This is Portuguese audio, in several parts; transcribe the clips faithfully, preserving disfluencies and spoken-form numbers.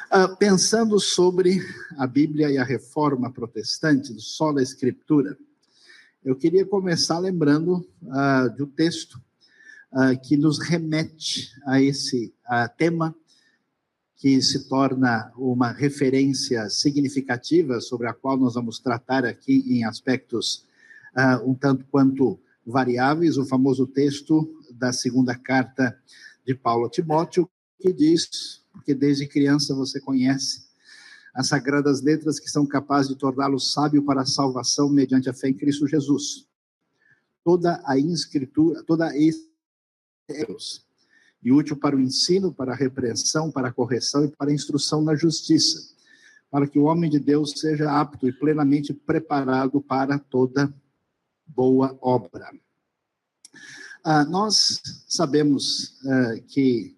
Uh, pensando sobre a Bíblia e a Reforma Protestante, do Sola Escritura, eu queria começar lembrando uh, do texto uh, que nos remete a esse uh, tema, que se torna uma referência significativa sobre a qual nós vamos tratar aqui em aspectos uh, um tanto quanto variáveis, o famoso texto da segunda carta de Paulo a Timóteo, que diz, porque desde criança você conhece as sagradas letras que são capazes de torná-lo sábio para a salvação mediante a fé em Cristo Jesus. Toda a escritura, toda a Deus, e útil para o ensino, para a repreensão, para a correção e para a instrução na justiça, para que o homem de Deus seja apto e plenamente preparado para toda boa obra. Ah, nós sabemos ah, que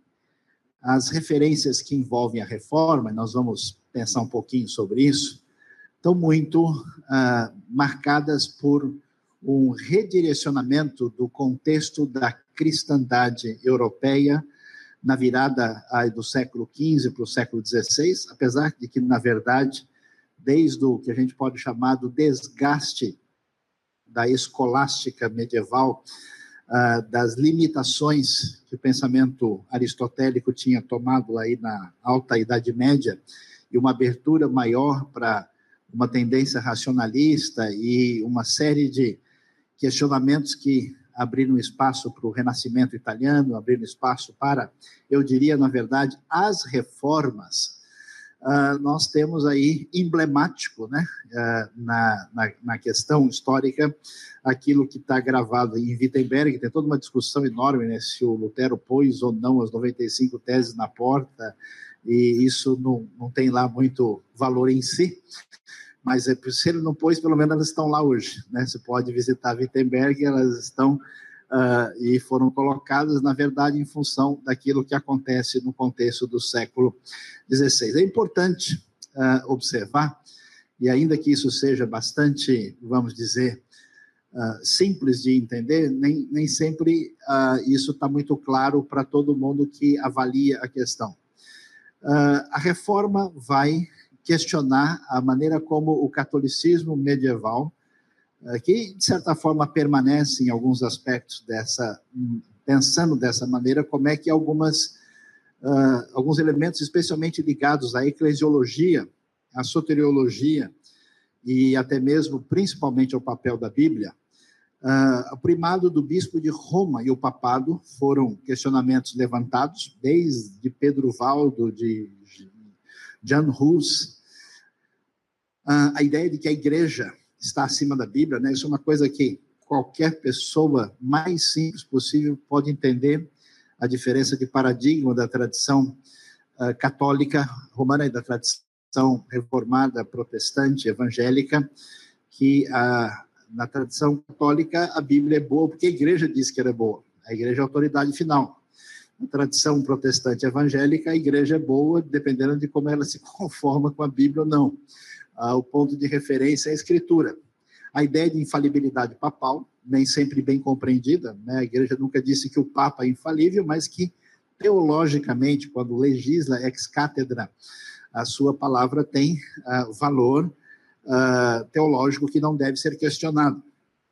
as referências que envolvem a reforma, nós vamos pensar um pouquinho sobre isso, estão muito ah, marcadas por um redirecionamento do contexto da cristandade europeia na virada ah, do século quinze para o século dezesseis, apesar de que, na verdade, desde o que a gente pode chamar do desgaste da escolástica medieval, Uh, das limitações que o pensamento aristotélico tinha tomado aí na alta Idade Média, e uma abertura maior para uma tendência racionalista e uma série de questionamentos que abriram espaço para o Renascimento italiano, abriram espaço para, eu diria, na verdade, as reformas. Uh, nós temos aí emblemático, né, uh, na, na, na questão histórica, aquilo que está gravado em Wittenberg. Tem toda uma discussão enorme, né, se o Lutero pôs ou não as noventa e cinco teses na porta, e isso não, não tem lá muito valor em si, mas é, se ele não pôs, pelo menos elas estão lá hoje, né? Você pode visitar Wittenberg, elas estão uh, e foram colocadas, na verdade, em função daquilo que acontece no contexto do século dezesseis. É importante uh, observar, e ainda que isso seja bastante, vamos dizer, uh, simples de entender, nem, nem sempre uh, isso está muito claro para todo mundo que avalia a questão. Uh, a reforma vai questionar a maneira como o catolicismo medieval, uh, que de certa forma permanece em alguns aspectos dessa, pensando dessa maneira, como é que algumas, uh, alguns elementos especialmente ligados à eclesiologia, à soteriologia e até mesmo, principalmente ao papel da Bíblia, uh, o primado do bispo de Roma e o papado foram questionamentos levantados desde Pedro Valdo, de Jan Hus, uh, a ideia de que a igreja está acima da Bíblia, né? Isso é uma coisa que qualquer pessoa mais simples possível pode entender, a diferença de paradigma da tradição uh, católica romana e da tradição reformada, protestante, evangélica, que uh, na tradição católica a Bíblia é boa porque a igreja diz que ela é boa, a igreja é a autoridade final. Na tradição protestante evangélica, a igreja é boa, dependendo de como ela se conforma com a Bíblia ou não. Ah, o ponto de referência é a Escritura. A ideia de infalibilidade papal, nem sempre bem compreendida, né? A igreja nunca disse que o Papa é infalível, mas que, teologicamente, quando legisla ex cátedra, a sua palavra tem uh, valor uh, teológico que não deve ser questionado.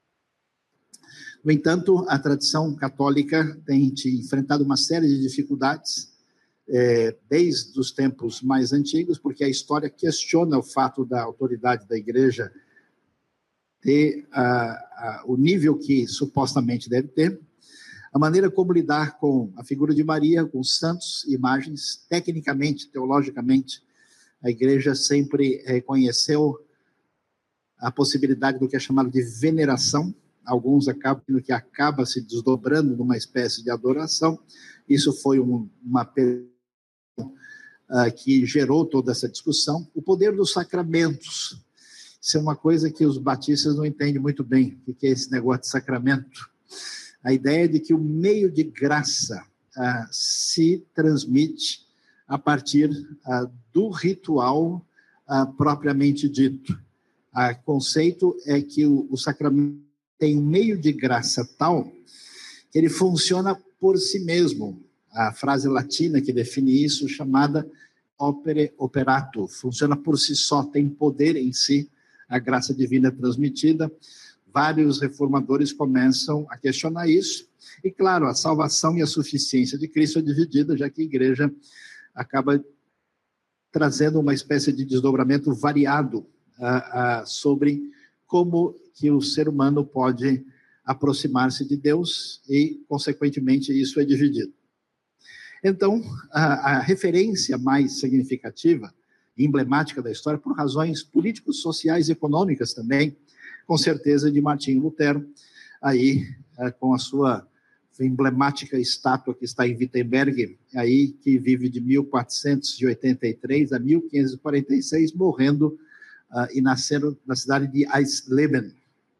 No entanto, a tradição católica tem enfrentado uma série de dificuldades, é, desde os tempos mais antigos, porque a história questiona o fato da autoridade da igreja ter a, a, o nível que supostamente deve ter, a maneira como lidar com a figura de Maria, com os santos, imagens, tecnicamente, teologicamente, a igreja sempre reconheceu a possibilidade do que é chamado de veneração. Alguns acabam que acaba se desdobrando numa espécie de adoração. Isso foi um, uma pergunta uh, que gerou toda essa discussão. O poder dos sacramentos. Isso é uma coisa que os batistas não entendem muito bem, o que é esse negócio de sacramento. A ideia de que o meio de graça uh, se transmite a partir uh, do ritual uh, propriamente dito. O conceito é que o, o sacramento tem um meio de graça tal que ele funciona por si mesmo. A frase latina que define isso, chamada opere operato, funciona por si só, tem poder em si, a graça divina é transmitida. Vários reformadores começam a questionar isso, e claro, a salvação e a suficiência de Cristo é dividida, já que a igreja acaba trazendo uma espécie de desdobramento variado uh, uh, sobre como que o ser humano pode aproximar-se de Deus e, consequentemente, isso é dividido. Então, a, a referência mais significativa e emblemática da história, por razões políticos, sociais e econômicas também, com certeza, de Martinho Lutero, aí uh, com a sua emblemática estátua que está em Wittenberg, aí que vive de mil quatrocentos e oitenta e três a mil quinhentos e quarenta e seis, morrendo uh, e nascendo na cidade de Eisleben.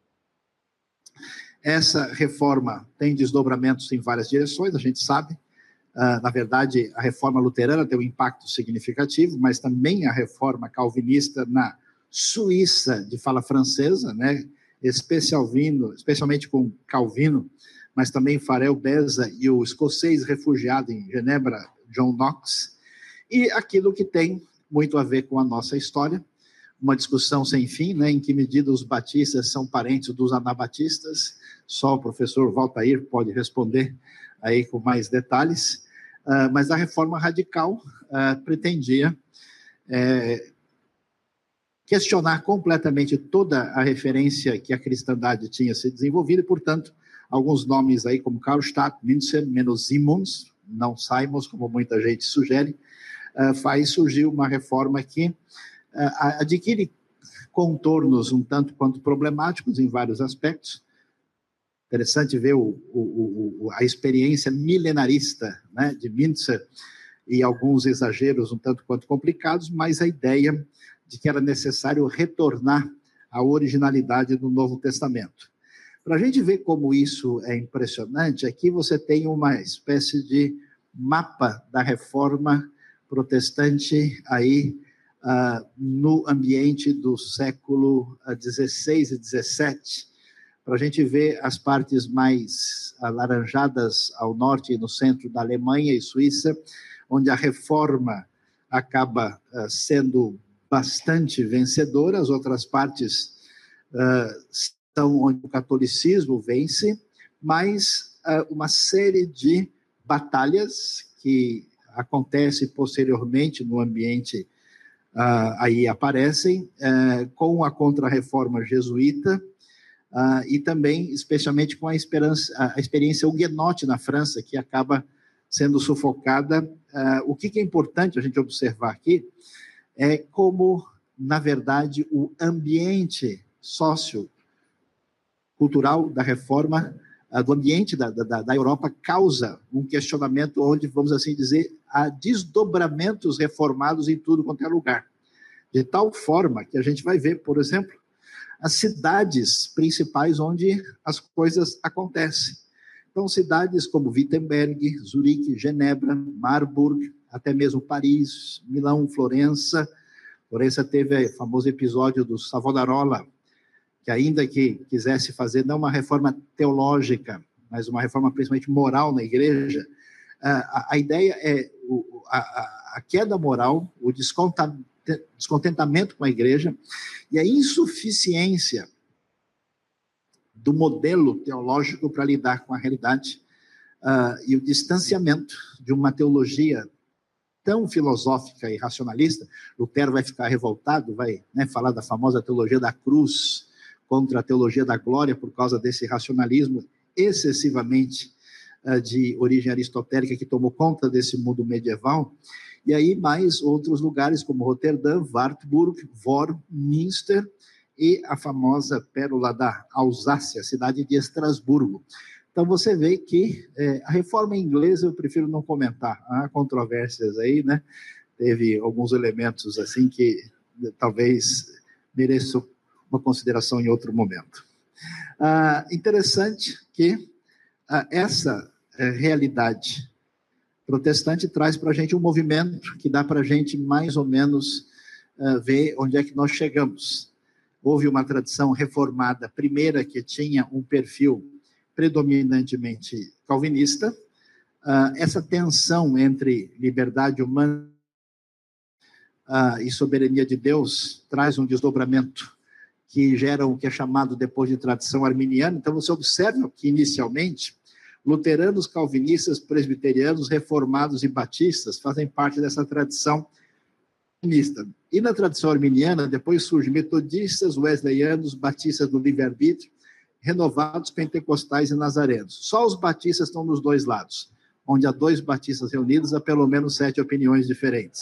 Essa reforma tem desdobramentos em várias direções, a gente sabe. Uh, na verdade, a reforma luterana tem um impacto significativo, mas também a reforma calvinista na Suíça de fala francesa, né? Especial vindo, especialmente com Calvino, mas também Farel Beza e o escocês refugiado em Genebra, John Knox, e aquilo que tem muito a ver com a nossa história, uma discussão sem fim, né, em que medida os batistas são parentes dos anabatistas, só o professor Valtair pode responder aí com mais detalhes, uh, mas a reforma radical uh, pretendia é, questionar completamente toda a referência que a cristandade tinha se desenvolvido, e, portanto, alguns nomes aí como Karlstadt, Münzer, menos Simons, não Simons, como muita gente sugere, uh, faz surgir uma reforma que uh, adquire contornos um tanto quanto problemáticos em vários aspectos. Interessante ver o, o, o, a experiência milenarista, né, de Münzer e alguns exageros um tanto quanto complicados, mas a ideia de que era necessário retornar à originalidade do Novo Testamento. Para a gente ver como isso é impressionante, aqui você tem uma espécie de mapa da reforma protestante aí uh, no ambiente do século dezesseis e dezessete, para a gente ver as partes mais alaranjadas ao norte e no centro da Alemanha e Suíça, onde a reforma acaba uh, sendo bastante vencedora, as outras partes uh, onde o catolicismo vence, mas uh, uma série de batalhas que acontecem posteriormente no ambiente, uh, aí aparecem, uh, com a contra-reforma jesuíta, uh, e também, especialmente, com a, esperança, a experiência huguenote na França, que acaba sendo sufocada. Uh, o que, que é importante a gente observar aqui é como, na verdade, o ambiente sócio cultural da reforma, do ambiente da, da, da Europa, causa um questionamento onde, vamos assim dizer, há desdobramentos reformados em tudo quanto é lugar. De tal forma que a gente vai ver, por exemplo, as cidades principais onde as coisas acontecem. Então, cidades como Wittenberg, Zurique, Genebra, Marburg, até mesmo Paris, Milão, Florença. Florença teve o famoso episódio do Savonarola, que ainda que quisesse fazer não uma reforma teológica, mas uma reforma principalmente moral na igreja, a, a ideia é o, a, a queda moral, o descontentamento com a igreja e a insuficiência do modelo teológico para lidar com a realidade, uh, e o distanciamento de uma teologia tão filosófica e racionalista. Lutero vai ficar revoltado, vai, né, falar da famosa teologia da cruz contra a teologia da glória por causa desse racionalismo excessivamente uh, de origem aristotélica que tomou conta desse mundo medieval. E aí mais outros lugares como Roterdã, Wartburg, Worm, Münster e a famosa pérola da Alsácia, cidade de Estrasburgo. Então você vê que é, a reforma inglesa eu prefiro não comentar, há controvérsias aí, né? Teve alguns elementos assim que talvez mereçam uma consideração em outro momento. Ah, interessante que ah, essa é, realidade protestante traz para a gente um movimento que dá para a gente mais ou menos uh, ver onde é que nós chegamos. Houve uma tradição reformada, primeira, que tinha um perfil predominantemente calvinista. Uh, essa tensão entre liberdade humana uh, e soberania de Deus traz um desdobramento que gera o que é chamado depois de tradição arminiana. Então, você observa que, inicialmente, luteranos, calvinistas, presbiterianos, reformados e batistas fazem parte dessa tradição arminista. E na tradição arminiana, depois surgem metodistas, wesleyanos, batistas do livre-arbítrio, renovados, pentecostais e nazarenos. Só os batistas estão nos dois lados. Onde há dois batistas reunidos, há pelo menos sete opiniões diferentes.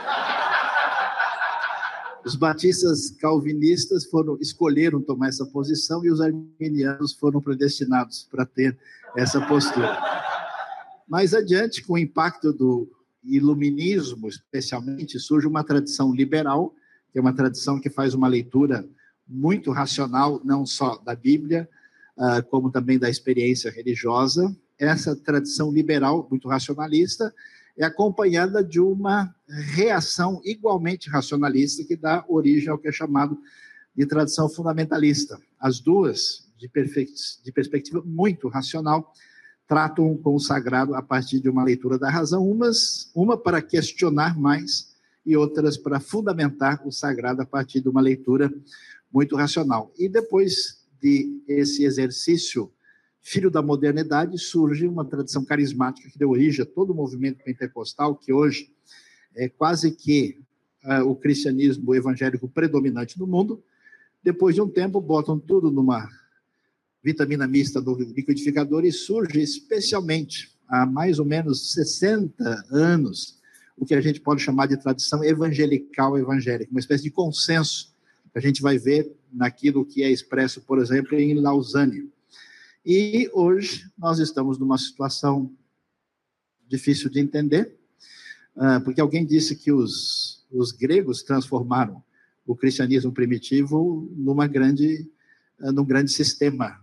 Os batistas calvinistas foram, escolheram tomar essa posição e os arminianos foram predestinados para ter essa postura. Mais adiante, com o impacto do iluminismo, especialmente, surge uma tradição liberal, que é uma tradição que faz uma leitura muito racional, não só da Bíblia, como também da experiência religiosa. Essa tradição liberal, muito racionalista, é acompanhada de uma reação igualmente racionalista que dá origem ao que é chamado de tradição fundamentalista. As duas, de, de perspectiva muito racional, tratam com o sagrado a partir de uma leitura da razão, umas, uma para questionar mais e outras para fundamentar o sagrado a partir de uma leitura muito racional. E depois de esse exercício filho da modernidade, surge uma tradição carismática que deu origem a todo o movimento pentecostal, que hoje é quase que uh, o cristianismo evangélico predominante no mundo. Depois de um tempo, botam tudo numa vitamina mista do liquidificador e surge especialmente, há mais ou menos sessenta anos, o que a gente pode chamar de tradição evangelical evangélica, uma espécie de consenso que a gente vai ver naquilo que é expresso, por exemplo, em Lausanne. E hoje nós estamos numa situação difícil de entender, porque alguém disse que os, os gregos transformaram o cristianismo primitivo numa grande, num grande sistema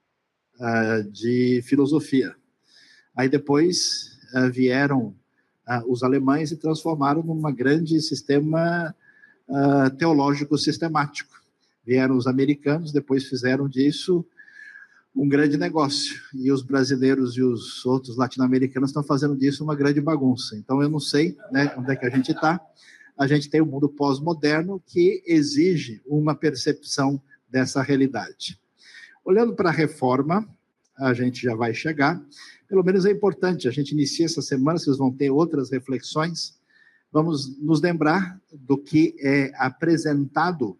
de filosofia. Aí depois vieram os alemães e transformaram num grande sistema teológico sistemático. Vieram os americanos, depois fizeram disso um grande negócio, e os brasileiros e os outros latino-americanos estão fazendo disso uma grande bagunça. Então, eu não sei, né, onde é que a gente está. A gente tem um mundo pós-moderno que exige uma percepção dessa realidade. Olhando para a reforma, a gente já vai chegar, pelo menos é importante, a gente inicia essa semana, vocês vão ter outras reflexões, vamos nos lembrar do que é apresentado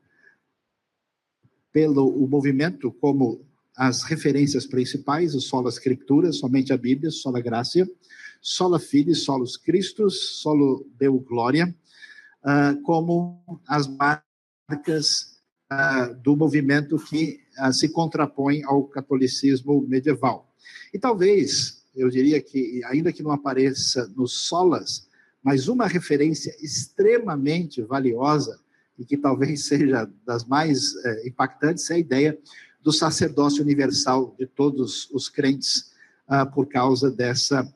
pelo o movimento como as referências principais, o sola scriptura, somente a Bíblia, sola gratia, sola fide, solus Christus, solo Deo gloria, uh, como as marcas uh, do movimento que uh, se contrapõe ao catolicismo medieval. E talvez, eu diria que, ainda que não apareça nos solas, mas uma referência extremamente valiosa, e que talvez seja das mais eh, impactantes, é a ideia do sacerdócio universal de todos os crentes, uh, por causa dessa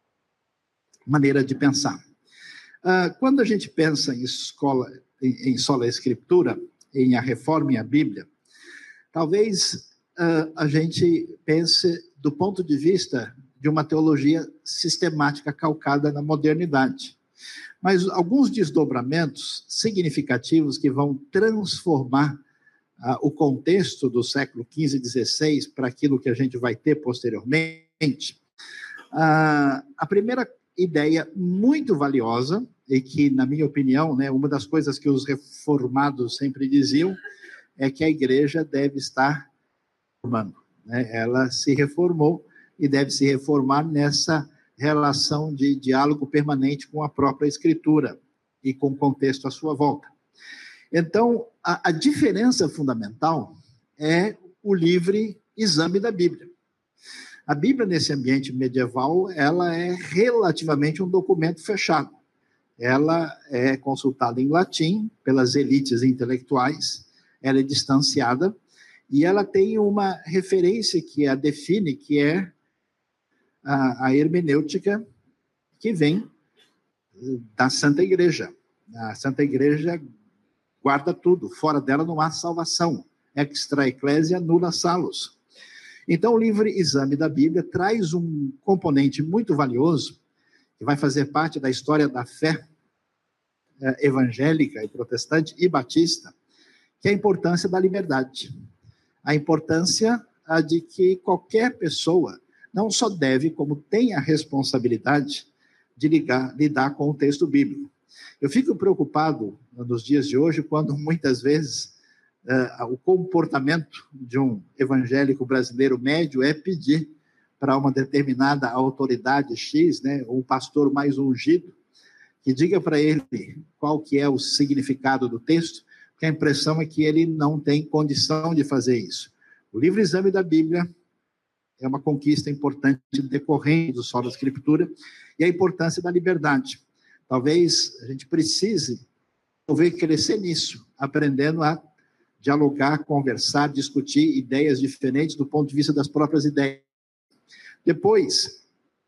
maneira de pensar. Uh, quando a gente pensa em, escola, em, em sola escritura, em a reforma e a Bíblia, talvez uh, a gente pense do ponto de vista de uma teologia sistemática calcada na modernidade. Mas alguns desdobramentos significativos que vão transformar Uh, o contexto do século quinze e dezesseis para aquilo que a gente vai ter posteriormente, uh, a primeira ideia muito valiosa, e que, na minha opinião, né, uma das coisas que os reformados sempre diziam, é que a igreja deve estar reformando. Né? Ela se reformou e deve se reformar nessa relação de diálogo permanente com a própria Escritura e com o contexto à sua volta. Então, a, a diferença fundamental é o livre exame da Bíblia. A Bíblia, nesse ambiente medieval, ela é relativamente um documento fechado. Ela é consultada em latim pelas elites intelectuais, ela é distanciada, e ela tem uma referência que a define, que é a, a hermenêutica, que vem da Santa Igreja. A Santa Igreja guarda tudo, fora dela não há salvação. Extra ecclesia nulla salus. Então, o livre exame da Bíblia traz um componente muito valioso, que vai fazer parte da história da fé eh, evangélica e protestante e batista, que é a importância da liberdade. A importância a de que qualquer pessoa não só deve, como tem a responsabilidade de ligar, lidar com o texto bíblico. Eu fico preocupado nos dias de hoje quando muitas vezes uh, o comportamento de um evangélico brasileiro médio é pedir para uma determinada autoridade X, né, um pastor mais ungido, que diga para ele qual que é o significado do texto, porque a impressão é que ele não tem condição de fazer isso. O livre exame da Bíblia é uma conquista importante decorrente do solo da Escritura e a importância da liberdade. Talvez a gente precise talvez crescer nisso, aprendendo a dialogar, conversar, discutir ideias diferentes do ponto de vista das próprias ideias. Depois,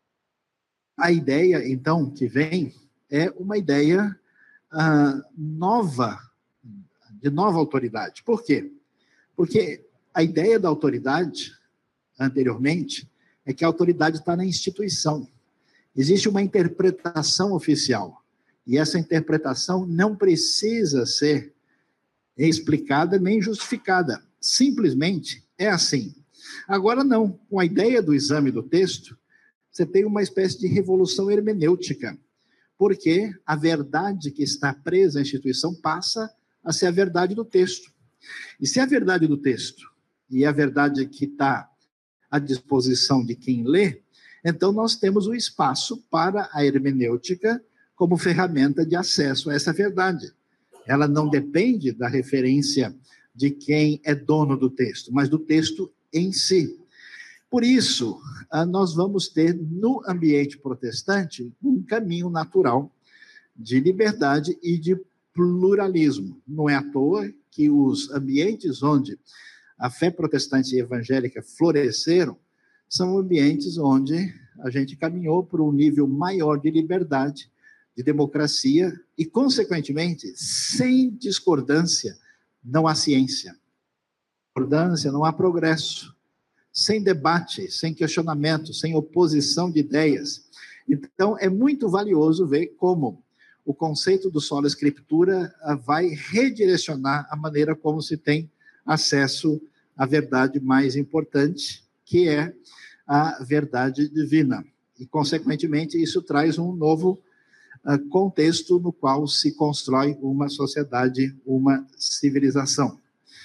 a ideia, então, que vem é uma ideia uh, nova, de nova autoridade. Por quê? Porque a ideia da autoridade, anteriormente, é que a autoridade está na instituição. Existe uma interpretação oficial, e essa interpretação não precisa ser explicada nem justificada. Simplesmente é assim. Agora não, com a ideia do exame do texto, você tem uma espécie de revolução hermenêutica, porque a verdade que está presa à instituição passa a ser a verdade do texto. E se a verdade do texto e a verdade que está à disposição de quem lê, então nós temos o espaço para a hermenêutica como ferramenta de acesso a essa verdade. Ela não depende da referência de quem é dono do texto, mas do texto em si. Por isso, nós vamos ter no ambiente protestante um caminho natural de liberdade e de pluralismo. Não é à toa que os ambientes onde a fé protestante e evangélica floresceram são ambientes onde a gente caminhou por um nível maior de liberdade, de democracia e, consequentemente, sem discordância, não há ciência. Discordância, não há progresso. Sem debate, sem questionamento, sem oposição de ideias. Então, é muito valioso ver como o conceito do sola escritura vai redirecionar a maneira como se tem acesso à verdade mais importante, que é a verdade divina. E, consequentemente, isso traz um novo uh, contexto no qual se constrói uma sociedade, uma civilização.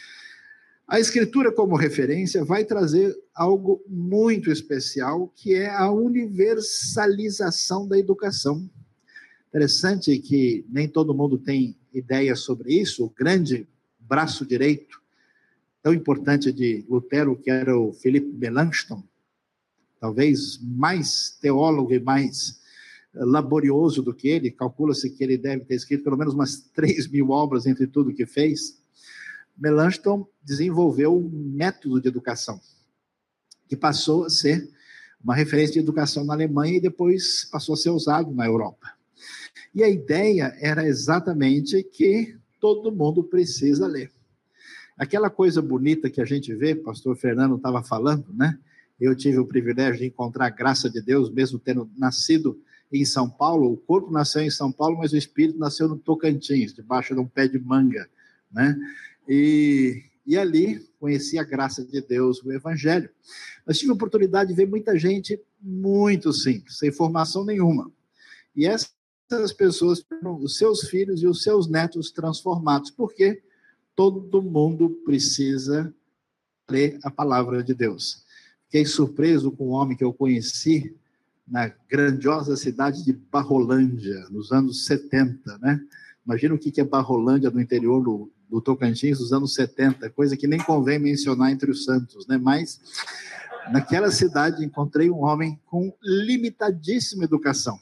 A Escritura, como referência, vai trazer algo muito especial, que é a universalização da educação. Interessante que nem todo mundo tem ideia sobre isso. O grande braço direito, tão importante de Lutero, que era o Philipp Melanchthon, talvez mais teólogo e mais laborioso do que ele, calcula-se que ele deve ter escrito pelo menos umas três mil obras entre tudo que fez. Melanchthon desenvolveu um método de educação, que passou a ser uma referência de educação na Alemanha e depois passou a ser usado na Europa. E a ideia era exatamente que todo mundo precisa ler. Aquela coisa bonita que a gente vê, o pastor Fernando estava falando, né? Eu tive o privilégio de encontrar a graça de Deus, mesmo tendo nascido em São Paulo. O corpo nasceu em São Paulo, mas o espírito nasceu no Tocantins, debaixo de um pé de manga, né? E, e ali conheci a graça de Deus, o Evangelho. Mas tive a oportunidade de ver muita gente muito simples, sem formação nenhuma. E essas pessoas tiveram os seus filhos e os seus netos transformados, porque todo mundo precisa ler a palavra de Deus. Fiquei surpreso com um homem que eu conheci na grandiosa cidade de Barrolândia, nos anos setenta, né? Imagina o que é Barrolândia no interior do, do Tocantins, dos anos setenta, coisa que nem convém mencionar entre os santos, né? Mas naquela cidade encontrei um homem com limitadíssima educação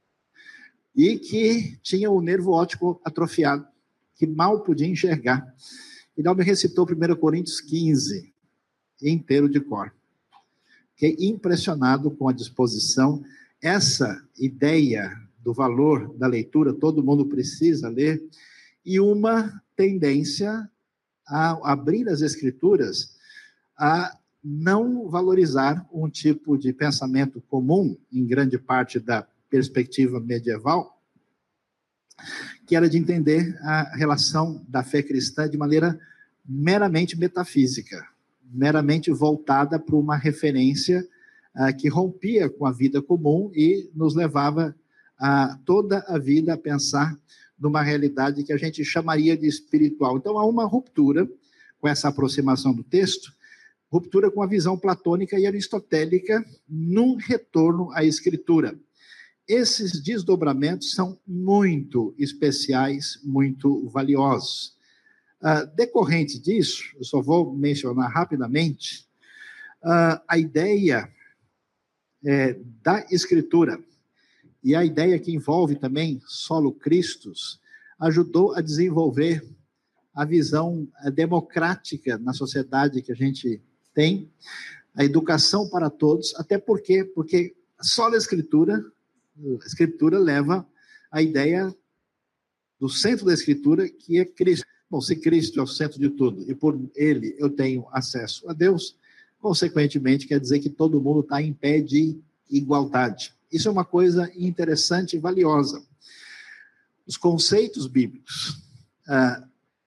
e que tinha o nervo óptico atrofiado, que mal podia enxergar. E não me recitou primeira Coríntios quinze, inteiro de cor. Fiquei impressionado com a disposição. Essa ideia do valor da leitura, todo mundo precisa ler, e uma tendência a abrir as Escrituras a não valorizar um tipo de pensamento comum, em grande parte da perspectiva medieval, que era de entender a relação da fé cristã de maneira meramente metafísica, meramente voltada para uma referência uh, que rompia com a vida comum e nos levava a, toda a vida a pensar numa realidade que a gente chamaria de espiritual. Então, há uma ruptura com essa aproximação do texto, ruptura com a visão platônica e aristotélica num retorno à Escritura. Esses desdobramentos são muito especiais, muito valiosos. Uh, decorrente disso, eu só vou mencionar rapidamente, uh, a ideia é, da Escritura e a ideia que envolve também solo Christus, ajudou a desenvolver a visão democrática na sociedade que a gente tem, a educação para todos, até porque, porque só a Escritura, a Escritura leva a ideia do centro da Escritura, que é Cristo. Bom, se Cristo é o centro de tudo e por Ele eu tenho acesso a Deus, consequentemente quer dizer que todo mundo está em pé de igualdade. Isso é uma coisa interessante e valiosa. Os conceitos bíblicos ah,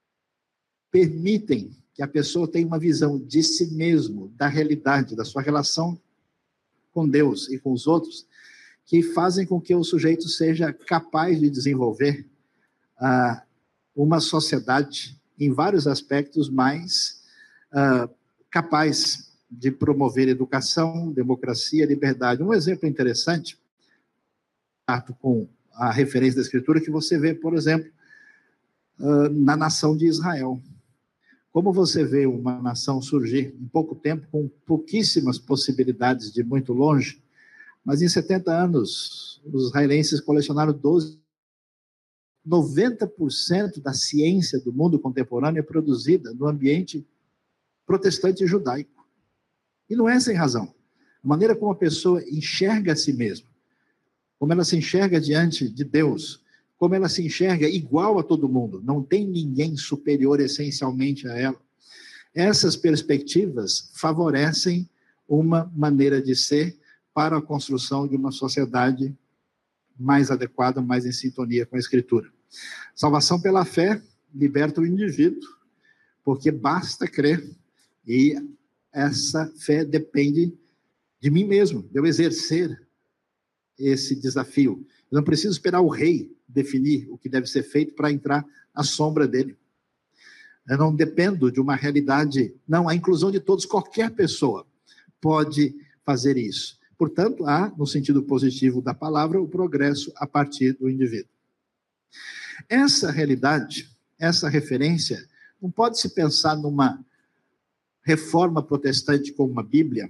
permitem que a pessoa tenha uma visão de si mesmo, da realidade, da sua relação com Deus e com os outros, que fazem com que o sujeito seja capaz de desenvolver ah, uma sociedade, em vários aspectos, mais ah, capaz de promover educação, democracia, liberdade. Um exemplo interessante, com a referência da Escritura, que você vê, por exemplo, ah, na nação de Israel. Como você vê uma nação surgir em pouco tempo, com pouquíssimas possibilidades de muito longe, mas em setenta anos, os israelenses colecionaram doze. noventa por cento da ciência do mundo contemporâneo é produzida no ambiente protestante e judaico. E não é sem razão. A maneira como a pessoa enxerga a si mesma, como ela se enxerga diante de Deus, como ela se enxerga igual a todo mundo, não tem ninguém superior essencialmente a ela. Essas perspectivas favorecem uma maneira de ser para a construção de uma sociedade mais adequada, mais em sintonia com a Escritura. Salvação pela fé liberta o indivíduo, porque basta crer, e essa fé depende de mim mesmo, de eu exercer esse desafio. Eu não preciso esperar o rei definir o que deve ser feito para entrar à sombra dele. Eu não dependo de uma realidade, não, a inclusão de todos, qualquer pessoa pode fazer isso. Portanto, há, no sentido positivo da palavra, o progresso a partir do indivíduo. Essa realidade, essa referência, não pode se pensar numa reforma protestante como uma Bíblia,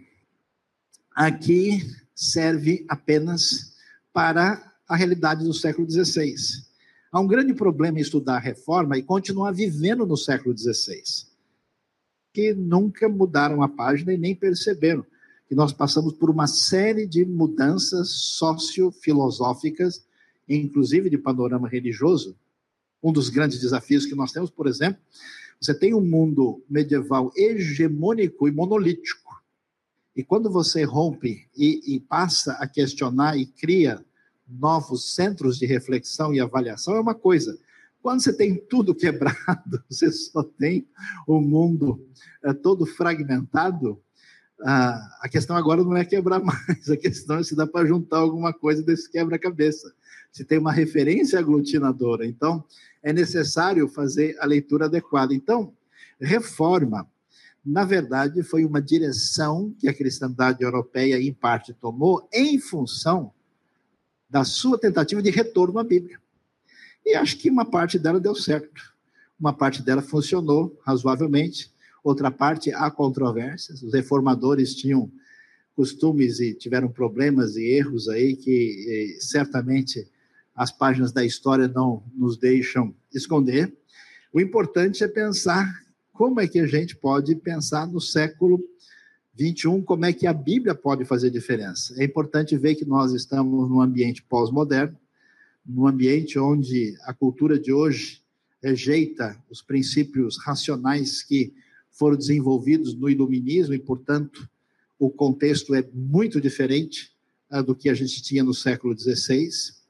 aqui serve apenas para a realidade do século dezesseis. Há um grande problema em estudar a reforma e continuar vivendo no século dezesseis, que nunca mudaram a página e nem perceberam que nós passamos por uma série de mudanças sociofilosóficas, inclusive de panorama religioso. Um dos grandes desafios que nós temos, por exemplo, você tem um mundo medieval hegemônico e monolítico. E quando você rompe e, e passa a questionar e cria novos centros de reflexão e avaliação, é uma coisa. Quando você tem tudo quebrado, você só tem o mundo é, todo fragmentado, ah, a questão agora não é quebrar mais, a questão é se dá para juntar alguma coisa desse quebra-cabeça. Se tem uma referência aglutinadora. Então, é necessário fazer a leitura adequada. Então, reforma, na verdade, foi uma direção que a cristandade europeia, em parte, tomou em função da sua tentativa de retorno à Bíblia. E acho que uma parte dela deu certo. Uma parte dela funcionou razoavelmente, outra parte há controvérsias. Os reformadores tinham costumes e tiveram problemas e erros aí que eh, certamente as páginas da história não nos deixam esconder. O importante é pensar como é que a gente pode pensar no século vinte e um, como é que a Bíblia pode fazer diferença. É importante ver que nós estamos num ambiente pós-moderno, num ambiente onde a cultura de hoje rejeita os princípios racionais que foram desenvolvidos no iluminismo e, portanto, o contexto é muito diferente uh, do que a gente tinha no século dezesseis.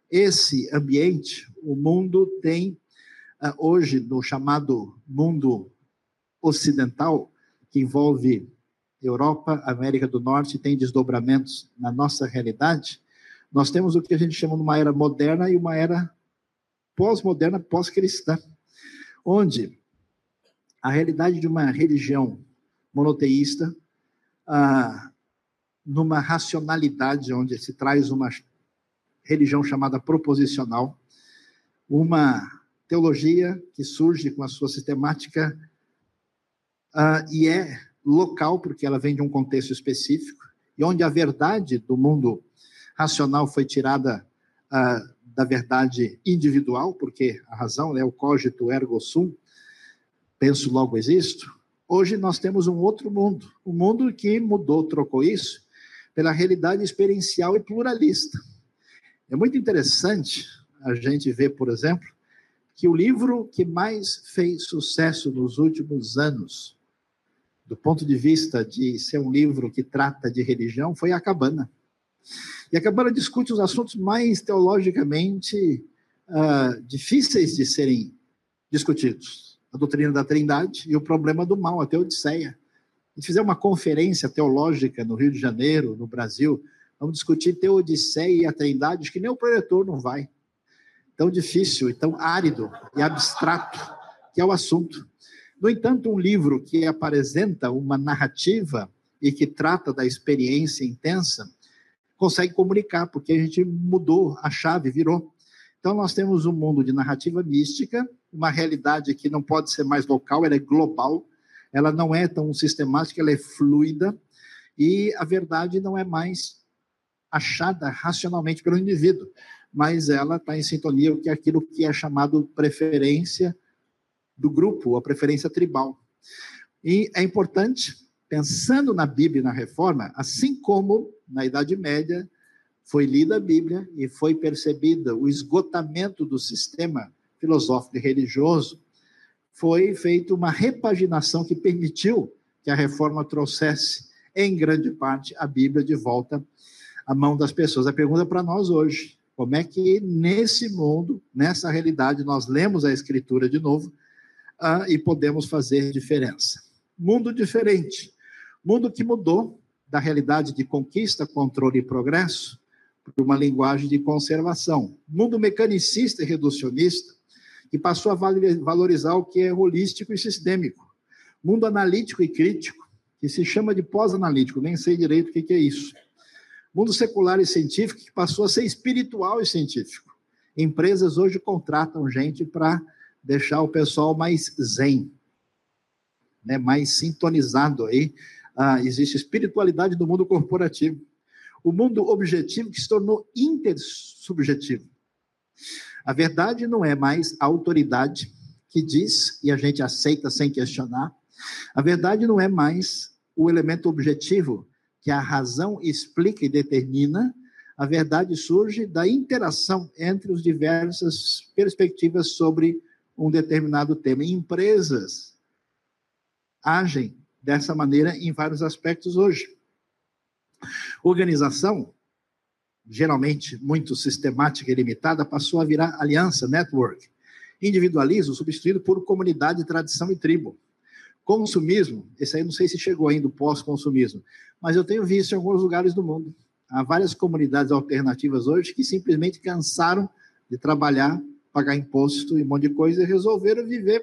esse ambiente, o mundo tem, uh, hoje, no chamado mundo ocidental, que envolve Europa, América do Norte, tem desdobramentos na nossa realidade, nós temos o que a gente chama de uma era moderna e uma era pós-moderna, pós-cristã, onde a realidade de uma religião monoteísta, ah, numa racionalidade onde se traz uma religião chamada proposicional, uma teologia que surge com a sua sistemática ah, e é local, porque ela vem de um contexto específico, e onde a verdade do mundo racional foi tirada ah, da verdade individual, porque a razão é o cogito ergo sum, penso logo existo. Hoje nós temos um outro mundo, um mundo que mudou, trocou isso pela realidade experiencial e pluralista. É muito interessante a gente ver, por exemplo, que o livro que mais fez sucesso nos últimos anos, do ponto de vista de ser um livro que trata de religião, foi A Cabana. E A Cabana discute os assuntos mais teologicamente uh, difíceis de serem discutidos. A doutrina da Trindade e o problema do mal, a Teodiceia. A gente fizer uma conferência teológica no Rio de Janeiro, no Brasil, vamos discutir Teodiceia e a Trindade, acho que nem o preletor não vai. Tão difícil e tão árido e abstrato que é o assunto. No entanto, um livro que apresenta uma narrativa e que trata da experiência intensa, consegue comunicar, porque a gente mudou a chave, virou. Então, nós temos um mundo de narrativa mística, uma realidade que não pode ser mais local, ela é global, ela não é tão sistemática, ela é fluida, e a verdade não é mais achada racionalmente pelo indivíduo, mas ela está em sintonia com aquilo que é chamado preferência do grupo, a preferência tribal. E é importante, pensando na Bíblia e na Reforma, assim como na Idade Média foi lida a Bíblia e foi percebida o esgotamento do sistema filosófico e religioso, foi feita uma repaginação que permitiu que a Reforma trouxesse, em grande parte, a Bíblia de volta à mão das pessoas. A pergunta para nós hoje, como é que nesse mundo, nessa realidade, nós lemos a Escritura de novo uh, e podemos fazer diferença? Mundo diferente, mundo que mudou da realidade de conquista, controle e progresso para uma linguagem de conservação. Mundo mecanicista e reducionista, que passou a valorizar o que é holístico e sistêmico. Mundo analítico e crítico, que se chama de pós-analítico, nem sei direito o que é isso. Mundo secular e científico, que passou a ser espiritual e científico. Empresas hoje contratam gente para deixar o pessoal mais zen, né, mais sintonizado aí. Ah, existe espiritualidade do mundo corporativo. O mundo objetivo que se tornou intersubjetivo. A verdade não é mais a autoridade que diz e a gente aceita sem questionar. A verdade não é mais o elemento objetivo que a razão explica e determina. A verdade surge da interação entre as diversas perspectivas sobre um determinado tema. E empresas agem dessa maneira em vários aspectos hoje. Organização, geralmente muito sistemática e limitada, passou a virar aliança, network. Individualismo substituído por comunidade, tradição e tribo. Consumismo, esse aí não sei se chegou ainda, o pós-consumismo, mas eu tenho visto em alguns lugares do mundo. Há várias comunidades alternativas hoje que simplesmente cansaram de trabalhar, pagar imposto e um monte de coisa e resolveram viver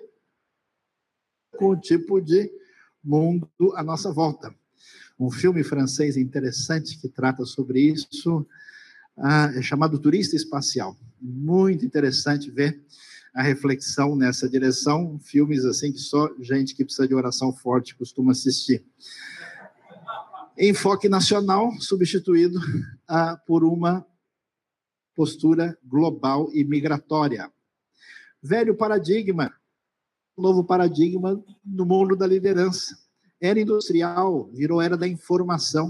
com o tipo de mundo à nossa volta. Um filme francês interessante que trata sobre isso, ah, é chamado Turista Espacial. Muito interessante ver a reflexão nessa direção, filmes assim que só gente que precisa de oração forte costuma assistir. Enfoque nacional substituído ah, por uma postura global e migratória. Velho paradigma, novo paradigma no mundo da liderança. Era industrial, virou era da informação.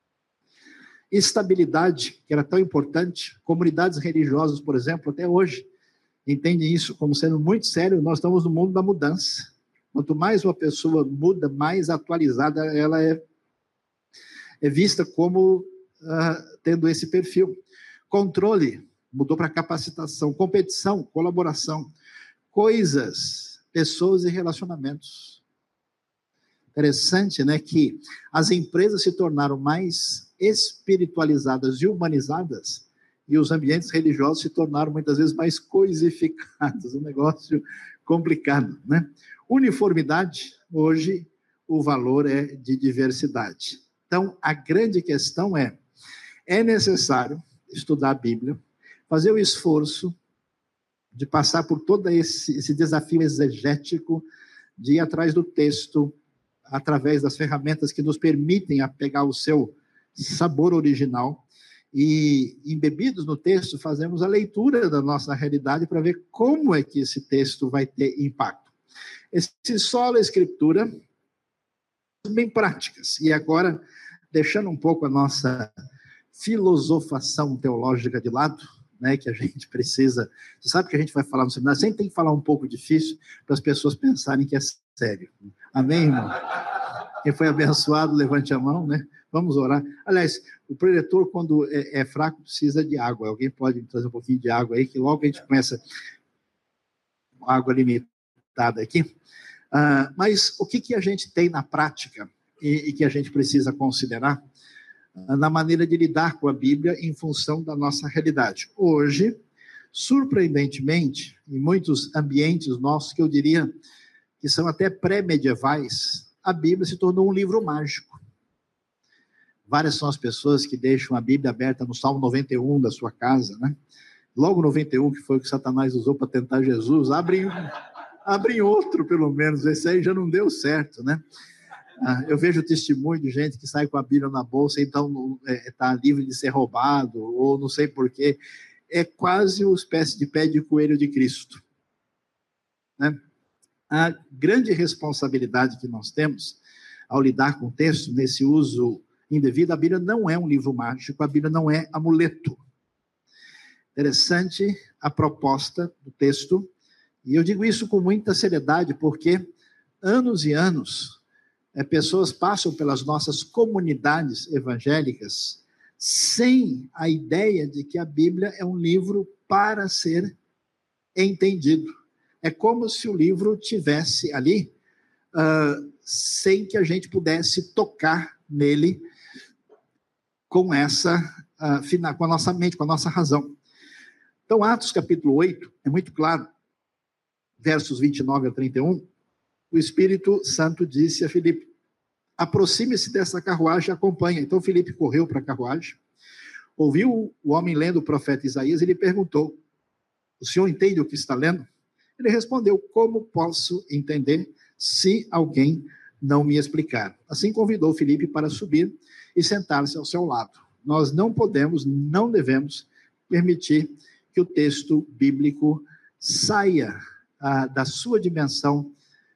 Estabilidade, que era tão importante, comunidades religiosas, por exemplo, até hoje, entendem isso como sendo muito sério. Nós estamos no mundo da mudança. Quanto mais uma pessoa muda, mais atualizada ela é, é vista como uh, tendo esse perfil. Controle, mudou para capacitação, competição, colaboração, coisas, pessoas e relacionamentos. Interessante, né, que as empresas se tornaram mais espiritualizadas e humanizadas e os ambientes religiosos se tornaram muitas vezes mais coisificados, um negócio complicado, né? Uniformidade, hoje o valor é de diversidade. Então, a grande questão é, é necessário estudar a Bíblia, fazer o esforço de passar por todo esse, esse desafio exegético, de ir atrás do texto, através das ferramentas que nos permitem a pegar o seu sabor original, e embebidos no texto, fazemos a leitura da nossa realidade para ver como é que esse texto vai ter impacto. Esse solo escritura, bem práticas, e agora, deixando um pouco a nossa filosofação teológica de lado, né, que a gente precisa, você sabe que a gente vai falar no seminário, sempre tem que falar um pouco difícil, para as pessoas pensarem que é sério. Amém, irmão? Quem foi abençoado, levante a mão, né? Vamos orar. Aliás, o preletor, quando é, é fraco, precisa de água. Alguém pode trazer um pouquinho de água aí, que logo a gente começa com água limitada aqui. Ah, mas o que, que a gente tem na prática e, e que a gente precisa considerar ah, na maneira de lidar com a Bíblia em função da nossa realidade? Hoje, surpreendentemente, em muitos ambientes nossos, que eu diria que são até pré-medievais, a Bíblia se tornou um livro mágico. Várias são as pessoas que deixam a Bíblia aberta no Salmo noventa e um da sua casa, né? Logo noventa e um, que foi o que Satanás usou para tentar Jesus, abrem, abrem outro, pelo menos. Esse aí já não deu certo, né? Ah, eu vejo testemunho de gente que sai com a Bíblia na bolsa, então está é, livre de ser roubado, ou não sei porquê. É quase uma espécie de pé de coelho de Cristo, né? A grande responsabilidade que nós temos ao lidar com o texto, nesse uso indevido, a Bíblia não é um livro mágico, a Bíblia não é amuleto. Interessante a proposta do texto, e eu digo isso com muita seriedade, porque anos e anos, é, pessoas passam pelas nossas comunidades evangélicas sem a ideia de que a Bíblia é um livro para ser entendido. É como se o livro tivesse ali, uh, sem que a gente pudesse tocar nele com essa, uh, com a nossa mente, com a nossa razão. Então, Atos capítulo oito, é muito claro, versos vinte e nove a trinta e um, o Espírito Santo disse a Filipe, aproxime-se dessa carruagem e acompanha. Então, Filipe correu para a carruagem, ouviu o homem lendo o profeta Isaías e lhe perguntou, o senhor entende o que está lendo? Ele respondeu, como posso entender se alguém não me explicar? Assim convidou Filipe para subir e sentar-se ao seu lado. Nós não podemos, não devemos permitir que o texto bíblico saia ah, da sua dimensão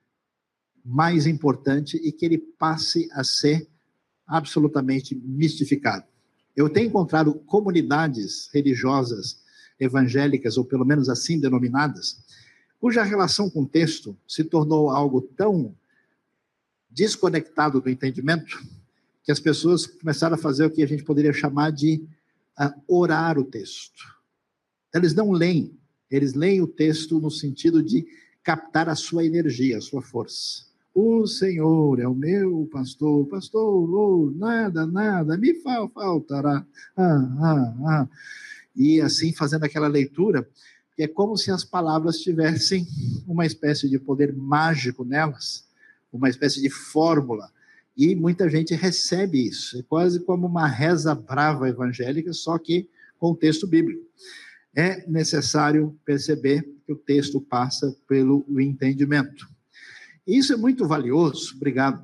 mais importante e que ele passe a ser absolutamente mistificado. Eu tenho encontrado comunidades religiosas evangélicas, ou pelo menos assim denominadas, cuja relação com o texto se tornou algo tão desconectado do entendimento, que as pessoas começaram a fazer o que a gente poderia chamar de uh, orar o texto. Eles não leem, eles leem o texto no sentido de captar a sua energia, a sua força. O Senhor é o meu pastor, pastor, oh, nada, nada, me faltará. Ah, ah, ah. E assim, fazendo aquela leitura, é como se as palavras tivessem uma espécie de poder mágico nelas, uma espécie de fórmula, e muita gente recebe isso, é quase como uma reza brava evangélica, só que com o texto bíblico. É necessário perceber que o texto passa pelo entendimento. E isso é muito valioso, obrigado,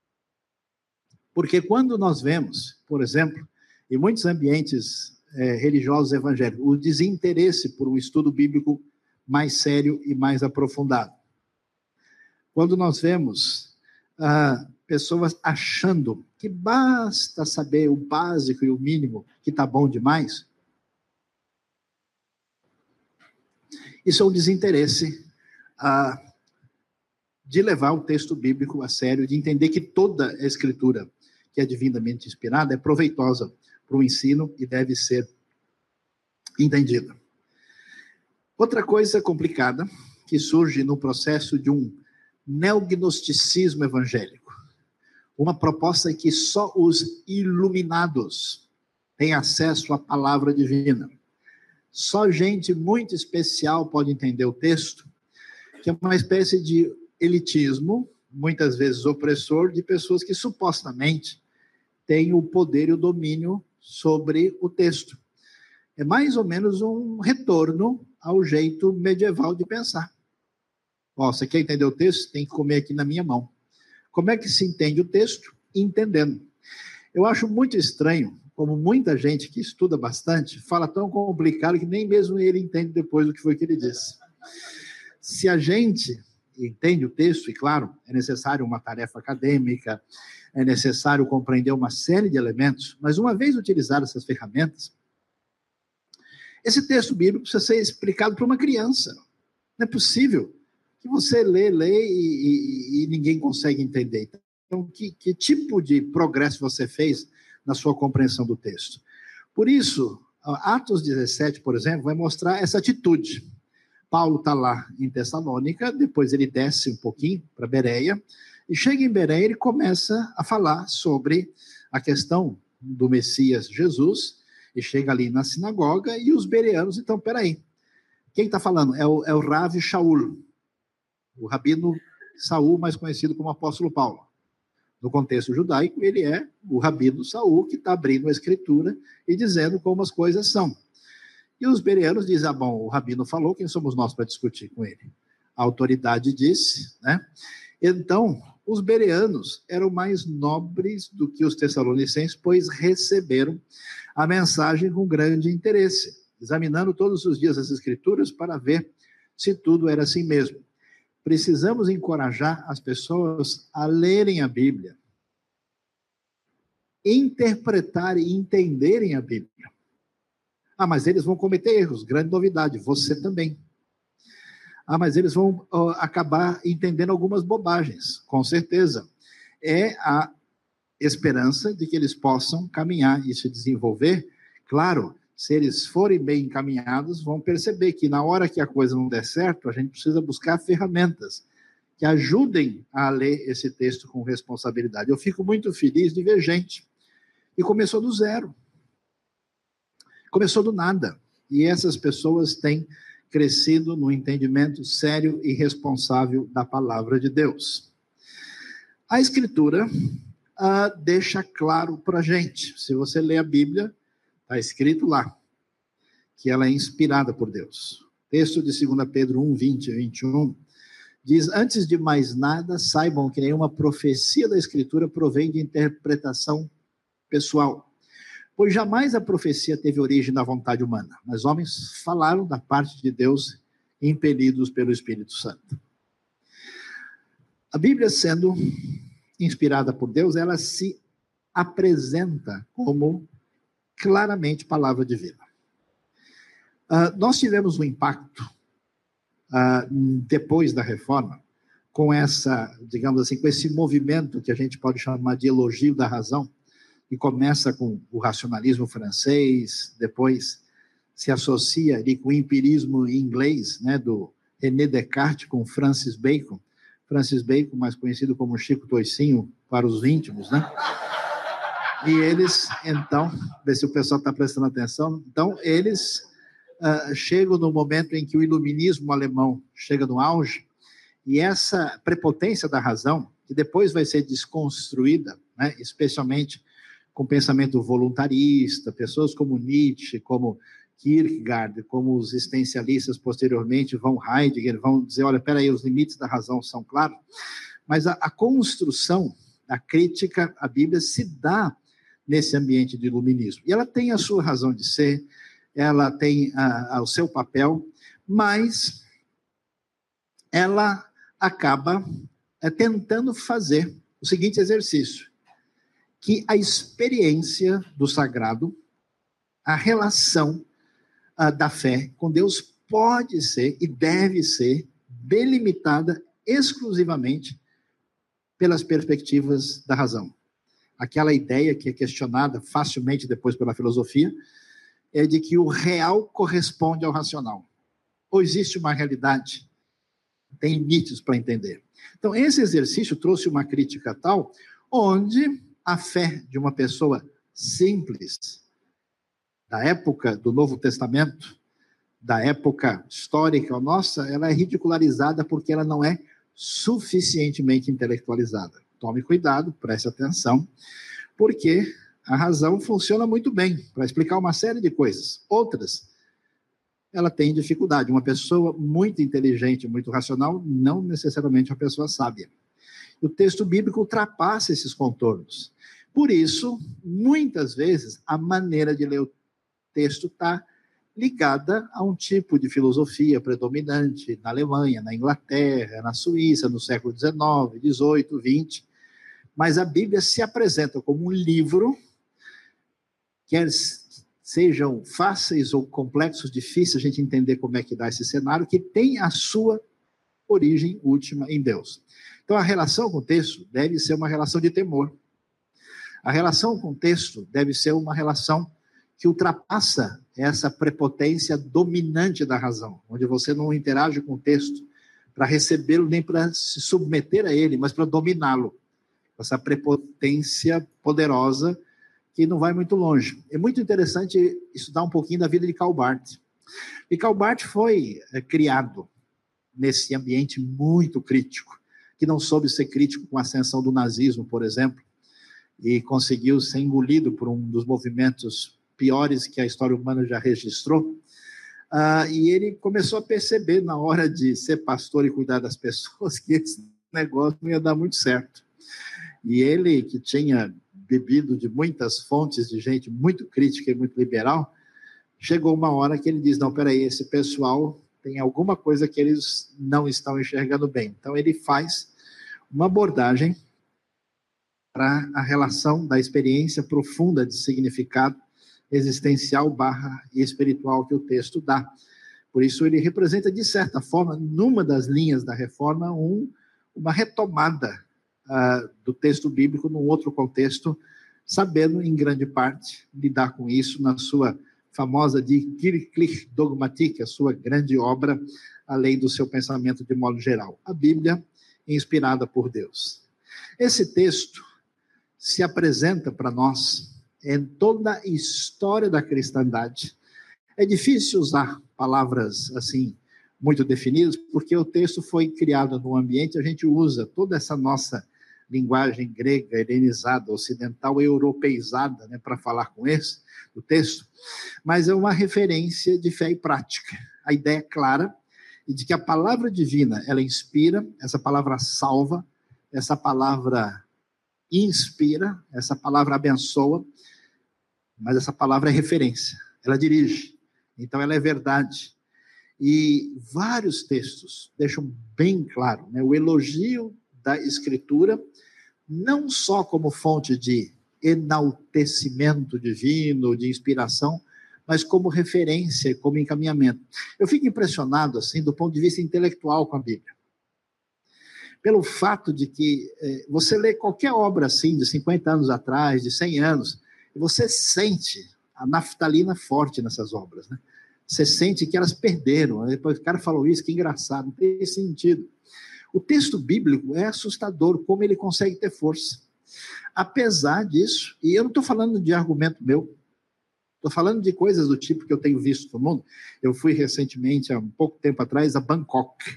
porque quando nós vemos, por exemplo, em muitos ambientes É, religiosos evangélicos, o desinteresse por um estudo bíblico mais sério e mais aprofundado. Quando nós vemos ah, pessoas achando que basta saber o básico e o mínimo, que está bom demais, isso é um desinteresse ah, de levar o texto bíblico a sério, de entender que toda a escritura que é divinamente inspirada é proveitosa para o ensino e deve ser entendida. Outra coisa complicada que surge no processo de um neognosticismo evangélico, uma proposta em que só os iluminados têm acesso à palavra divina. Só gente muito especial pode entender o texto, que é uma espécie de elitismo, muitas vezes opressor, de pessoas que supostamente têm o poder e o domínio sobre o texto. É mais ou menos um retorno ao jeito medieval de pensar. Ó, você quer entender o texto? Tem que comer aqui na minha mão. Como é que se entende o texto? Entendendo. Eu acho muito estranho, como muita gente que estuda bastante, fala tão complicado que nem mesmo ele entende depois o que foi que ele disse. Se a gente entende o texto, e claro, é necessário uma tarefa acadêmica, é necessário compreender uma série de elementos, mas uma vez utilizadas essas ferramentas, esse texto bíblico precisa ser explicado para uma criança. Não é possível que você lê, lê e, e, e ninguém consegue entender. Então, que, que tipo de progresso você fez na sua compreensão do texto? Por isso, Atos dezessete, por exemplo, vai mostrar essa atitude. Paulo está lá em Tessalônica, depois ele desce um pouquinho para Bereia, e chega em Bereia e ele começa a falar sobre a questão do Messias Jesus, e chega ali na sinagoga, e os bereanos, então, peraí, quem está falando? É o, é o Rav Shaul, o rabino Saul, mais conhecido como apóstolo Paulo. No contexto judaico, ele é o rabino Saul, que está abrindo a escritura e dizendo como as coisas são. E os bereanos dizem, ah, bom, o rabino falou, quem somos nós para discutir com ele? A autoridade disse, né? Então, os bereanos eram mais nobres do que os tessalonicenses, pois receberam a mensagem com grande interesse, examinando todos os dias as escrituras para ver se tudo era assim mesmo. Precisamos encorajar as pessoas a lerem a Bíblia, interpretarem e entenderem a Bíblia. Ah, mas eles vão cometer erros, grande novidade, você também. Ah, mas eles vão uh, acabar entendendo algumas bobagens, com certeza. É a esperança de que eles possam caminhar e se desenvolver. Claro, se eles forem bem encaminhados, vão perceber que na hora que a coisa não der certo, a gente precisa buscar ferramentas que ajudem a ler esse texto com responsabilidade. Eu fico muito feliz de ver gente que começou do zero. Começou do nada. E essas pessoas têm crescido no entendimento sério e responsável da palavra de Deus. A Escritura uh, deixa claro para a gente. Se você lê a Bíblia, está escrito lá que ela é inspirada por Deus. O texto de dois Pedro um, vinte e vinte e um diz, antes de mais nada, saibam que nenhuma profecia da Escritura provém de interpretação pessoal. Pois jamais a profecia teve origem na vontade humana, mas homens falaram da parte de Deus, impelidos pelo Espírito Santo. A Bíblia, sendo inspirada por Deus, ela se apresenta como claramente palavra divina. Uh, nós tivemos um impacto, uh, depois da reforma, com essa, digamos assim, com esse movimento que a gente pode chamar de elogio da razão, que começa com o racionalismo francês, depois se associa ali com o empirismo inglês, né, do René Descartes com Francis Bacon, Francis Bacon, mais conhecido como Chico Toicinho para os íntimos, né? E eles, então, ver se o pessoal está prestando atenção, então eles uh, chegam no momento em que o iluminismo alemão chega no auge, e essa prepotência da razão, que depois vai ser desconstruída, né, especialmente com pensamento voluntarista, pessoas como Nietzsche, como Kierkegaard, como os existencialistas posteriormente, vão Heidegger, vão dizer, olha, peraí, os limites da razão são claros, mas a, a construção, a crítica à Bíblia se dá nesse ambiente de iluminismo. E ela tem a sua razão de ser, ela tem a, a, o seu papel, mas ela acaba é, tentando fazer o seguinte exercício, que a experiência do sagrado, a relação uh, da fé com Deus pode ser e deve ser delimitada exclusivamente pelas perspectivas da razão. Aquela ideia que é questionada facilmente depois pela filosofia, é de que o real corresponde ao racional. Ou existe uma realidade? Tem limites para entender. Então, esse exercício trouxe uma crítica tal, onde a fé de uma pessoa simples, da época do Novo Testamento, da época histórica nossa, ela é ridicularizada porque ela não é suficientemente intelectualizada. Tome cuidado, preste atenção, porque a razão funciona muito bem para explicar uma série de coisas. Outras, ela tem dificuldade. Uma pessoa muito inteligente, muito racional, não necessariamente uma pessoa sábia. O texto bíblico ultrapassa esses contornos. Por isso, muitas vezes, a maneira de ler o texto está ligada a um tipo de filosofia predominante na Alemanha, na Inglaterra, na Suíça, no século dezenove, dezoito, vinte. Mas a Bíblia se apresenta como um livro, quer sejam fáceis ou complexos, difíceis a gente entender como é que dá esse cenário, que tem a sua origem última em Deus. Então, a relação com o texto deve ser uma relação de temor. A relação com o texto deve ser uma relação que ultrapassa essa prepotência dominante da razão, onde você não interage com o texto para recebê-lo nem para se submeter a ele, mas para dominá-lo. Essa prepotência poderosa que não vai muito longe. É muito interessante estudar um pouquinho da vida de Karl Barth. E Karl Barth foi é, criado nesse ambiente muito crítico, que não soube ser crítico com a ascensão do nazismo, por exemplo, e conseguiu ser engolido por um dos movimentos piores que a história humana já registrou. Ah, e ele começou a perceber, na hora de ser pastor e cuidar das pessoas, que esse negócio não ia dar muito certo. E ele, que tinha bebido de muitas fontes de gente muito crítica e muito liberal, chegou uma hora que ele diz, não, peraí, esse pessoal tem alguma coisa que eles não estão enxergando bem. Então ele faz uma abordagem para a relação da experiência profunda de significado existencial barra espiritual que o texto dá. Por isso ele representa, de certa forma, numa das linhas da reforma, um, uma retomada uh, do texto bíblico num outro contexto, sabendo, em grande parte, lidar com isso na sua famosa de Kirchlich Dogmatik, a sua grande obra, além do seu pensamento de modo geral. A Bíblia inspirada por Deus. Esse texto se apresenta para nós em toda a história da cristandade. É difícil usar palavras assim muito definidas, porque o texto foi criado num ambiente, a gente usa toda essa nossa linguagem grega, helenizada, ocidental, europeizada, né, para falar com esse, o texto, mas é uma referência de fé e prática. A ideia é clara de que a palavra divina, ela inspira, essa palavra salva, essa palavra inspira, essa palavra abençoa, mas essa palavra é referência, ela dirige, então ela é verdade. E vários textos deixam bem claro, né, o elogio da Escritura, não só como fonte de enaltecimento divino, de inspiração, mas como referência, como encaminhamento. Eu fico impressionado, assim, do ponto de vista intelectual com a Bíblia. Pelo fato de que eh, você lê qualquer obra assim, de cinquenta anos atrás, de cem anos, e você sente a naftalina forte nessas obras, né? Você sente que elas perderam. Depois o cara falou isso, que engraçado, não tem sentido. O texto bíblico é assustador, como ele consegue ter força. Apesar disso, e eu não estou falando de argumento meu, estou falando de coisas do tipo que eu tenho visto no mundo. Eu fui recentemente, há um pouco tempo atrás, a Bangkok,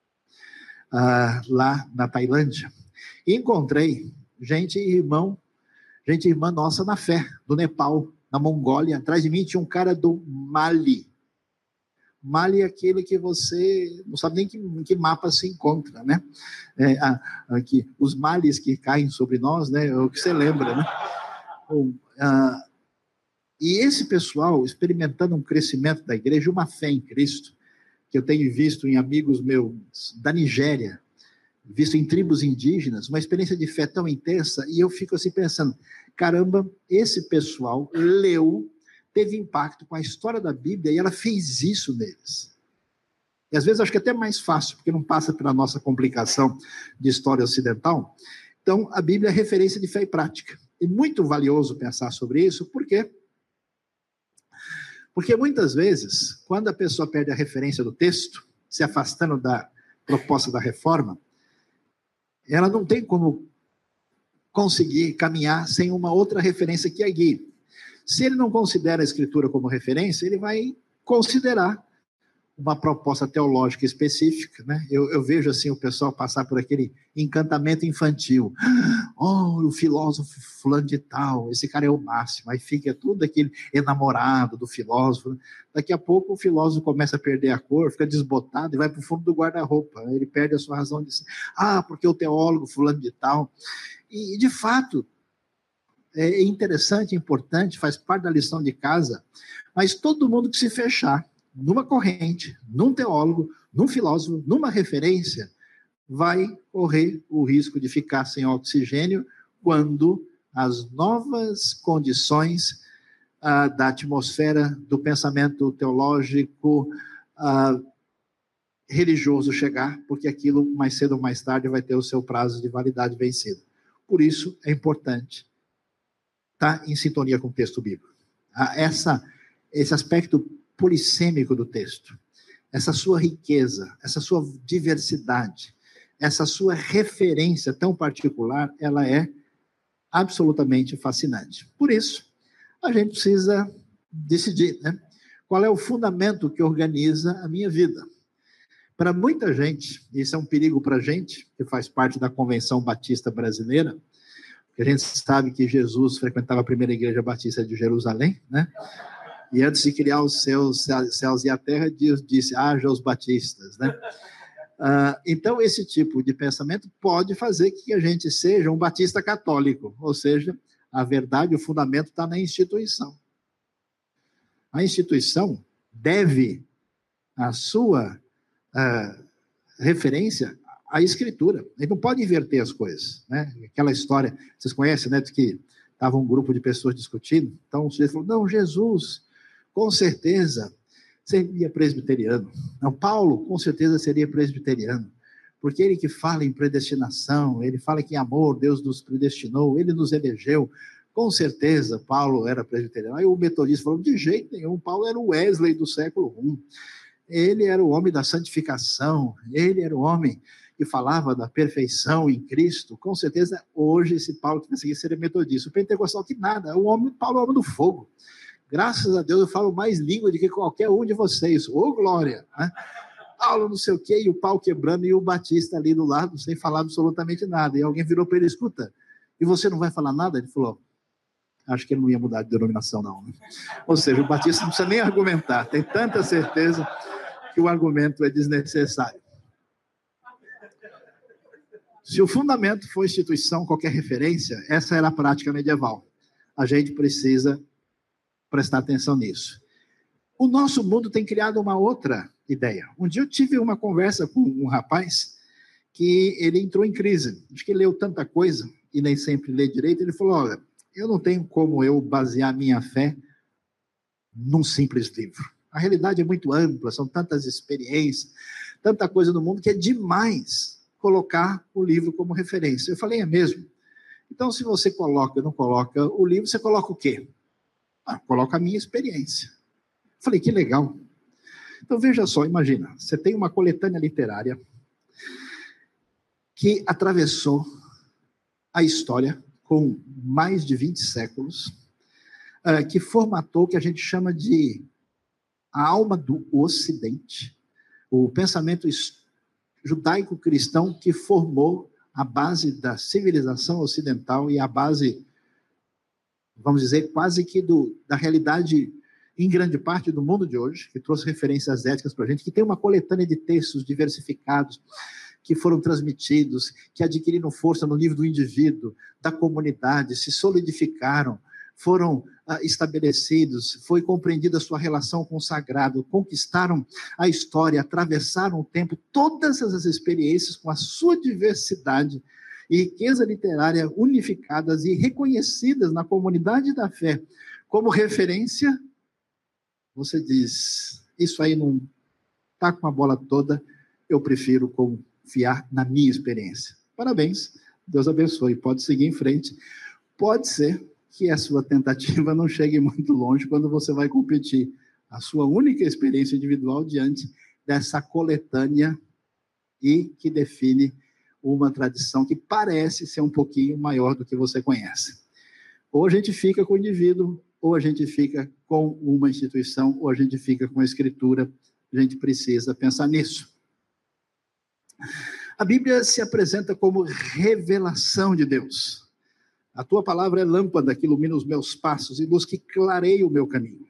uh, lá na Tailândia, e encontrei gente irmão, gente irmã nossa na fé, do Nepal, na Mongólia. Atrás de mim tinha um cara do Mali. Mali é aquele que você não sabe nem que, em que mapa se encontra, né? É, aqui, os males que caem sobre nós, né? É o que você lembra, né? Bom, ah, e esse pessoal experimentando um crescimento da igreja, uma fé em Cristo, que eu tenho visto em amigos meus da Nigéria, visto em tribos indígenas, uma experiência de fé tão intensa, e eu fico assim pensando, caramba, esse pessoal leu, teve impacto com a história da Bíblia e ela fez isso neles. E às vezes acho que é até mais fácil, porque não passa pela nossa complicação de história ocidental. Então, a Bíblia é referência de fé e prática. E muito valioso pensar sobre isso, por quê? Porque muitas vezes, quando a pessoa perde a referência do texto, se afastando da proposta da reforma, ela não tem como conseguir caminhar sem uma outra referência que a guie. Se ele não considera a Escritura como referência, ele vai considerar uma proposta teológica específica, né? Eu, eu vejo assim o pessoal passar por aquele encantamento infantil. Oh, o filósofo fulano de tal, esse cara é o máximo. Aí fica tudo aquele enamorado do filósofo. Daqui a pouco o filósofo começa a perder a cor, fica desbotado e vai para o fundo do guarda-roupa. Ele perde a sua razão de ser. Ah, porque o teólogo fulano de tal. E, de fato, é interessante, importante, faz parte da lição de casa, mas todo mundo que se fechar numa corrente, num teólogo, num filósofo, numa referência, vai correr o risco de ficar sem oxigênio quando as novas condições ah, da atmosfera do pensamento teológico ah, religioso chegar, porque aquilo mais cedo ou mais tarde vai ter o seu prazo de validade vencido. Por isso é importante estar em sintonia com o texto bíblico. Ah, essa, esse aspecto polissêmico do texto, essa sua riqueza, essa sua diversidade, essa sua referência tão particular, ela é absolutamente fascinante. Por isso, a gente precisa decidir, né? Qual é o fundamento que organiza a minha vida. Para muita gente, isso é um perigo para a gente, que faz parte da Convenção Batista Brasileira, porque a gente sabe que Jesus frequentava a primeira igreja batista de Jerusalém, né? E antes de criar os céus, céus e a terra, Deus disse, haja os batistas, né? Ah, então, esse tipo de pensamento pode fazer que a gente seja um batista católico, ou seja, a verdade, o fundamento está na instituição. A instituição deve a sua ah, referência à Escritura. Ele não pode inverter as coisas, né? Aquela história, vocês conhecem, né, de que estava um grupo de pessoas discutindo, então o sujeito falou, não, Jesus, com certeza, seria presbiteriano. Não, Paulo, com certeza, seria presbiteriano. Porque ele que fala em predestinação, ele fala que em amor Deus nos predestinou, ele nos elegeu. Com certeza, Paulo era presbiteriano. Aí o metodista falou, de jeito nenhum, Paulo era o Wesley do século primeiro. Ele era o homem da santificação, ele era o homem que falava da perfeição em Cristo. Com certeza, hoje, esse Paulo que conseguia ser metodista. O pentecostal que nada, o homem, Paulo é o homem do fogo. Graças a Deus eu falo mais língua do que qualquer um de vocês. Ô, glória! Né? Paulo não sei o quê, e o pau quebrando, e o Batista ali do lado, sem falar absolutamente nada. E alguém virou para ele, escuta, e você não vai falar nada? Ele falou, acho que ele não ia mudar de denominação, não. Né? Ou seja, o Batista não precisa nem argumentar. Tem tanta certeza que o argumento é desnecessário. Se o fundamento for instituição, qualquer referência, essa era a prática medieval. A gente precisa prestar atenção nisso. O nosso mundo tem criado uma outra ideia. Um dia eu tive uma conversa com um rapaz que ele entrou em crise. Acho que ele leu tanta coisa e nem sempre lê direito. Ele falou, olha, eu não tenho como eu basear minha fé num simples livro. A realidade é muito ampla, são tantas experiências, tanta coisa no mundo que é demais colocar o livro como referência. Eu falei, é mesmo? Então, se você coloca, não coloca o livro, você coloca o quê? Ah, coloca a minha experiência. Falei, que legal. Então, veja só, imagina, você tem uma coletânea literária que atravessou a história com mais de vinte séculos, uh, que formatou o que a gente chama de a alma do Ocidente, o pensamento judaico-cristão que formou a base da civilização ocidental e a base, vamos dizer, quase que do, da realidade em grande parte do mundo de hoje, que trouxe referências éticas para a gente, que tem uma coletânea de textos diversificados, que foram transmitidos, que adquiriram força no nível do indivíduo, da comunidade, se solidificaram, foram ah, estabelecidos, foi compreendida a sua relação com o sagrado, conquistaram a história, atravessaram o tempo, todas essas experiências com a sua diversidade e riqueza literária unificadas e reconhecidas na comunidade da fé como referência. Você diz, isso aí não está com a bola toda, eu prefiro confiar na minha experiência. Parabéns, Deus abençoe, pode seguir em frente. Pode ser que a sua tentativa não chegue muito longe quando você vai competir. a sua única experiência individual diante dessa coletânea e que define uma tradição que parece ser um pouquinho maior do que você conhece. Ou a gente fica com o indivíduo, ou a gente fica com uma instituição, ou a gente fica com a escritura. A gente precisa pensar nisso. A Bíblia se apresenta como revelação de Deus. A tua palavra é lâmpada que ilumina os meus passos e luz que clareia o meu caminho.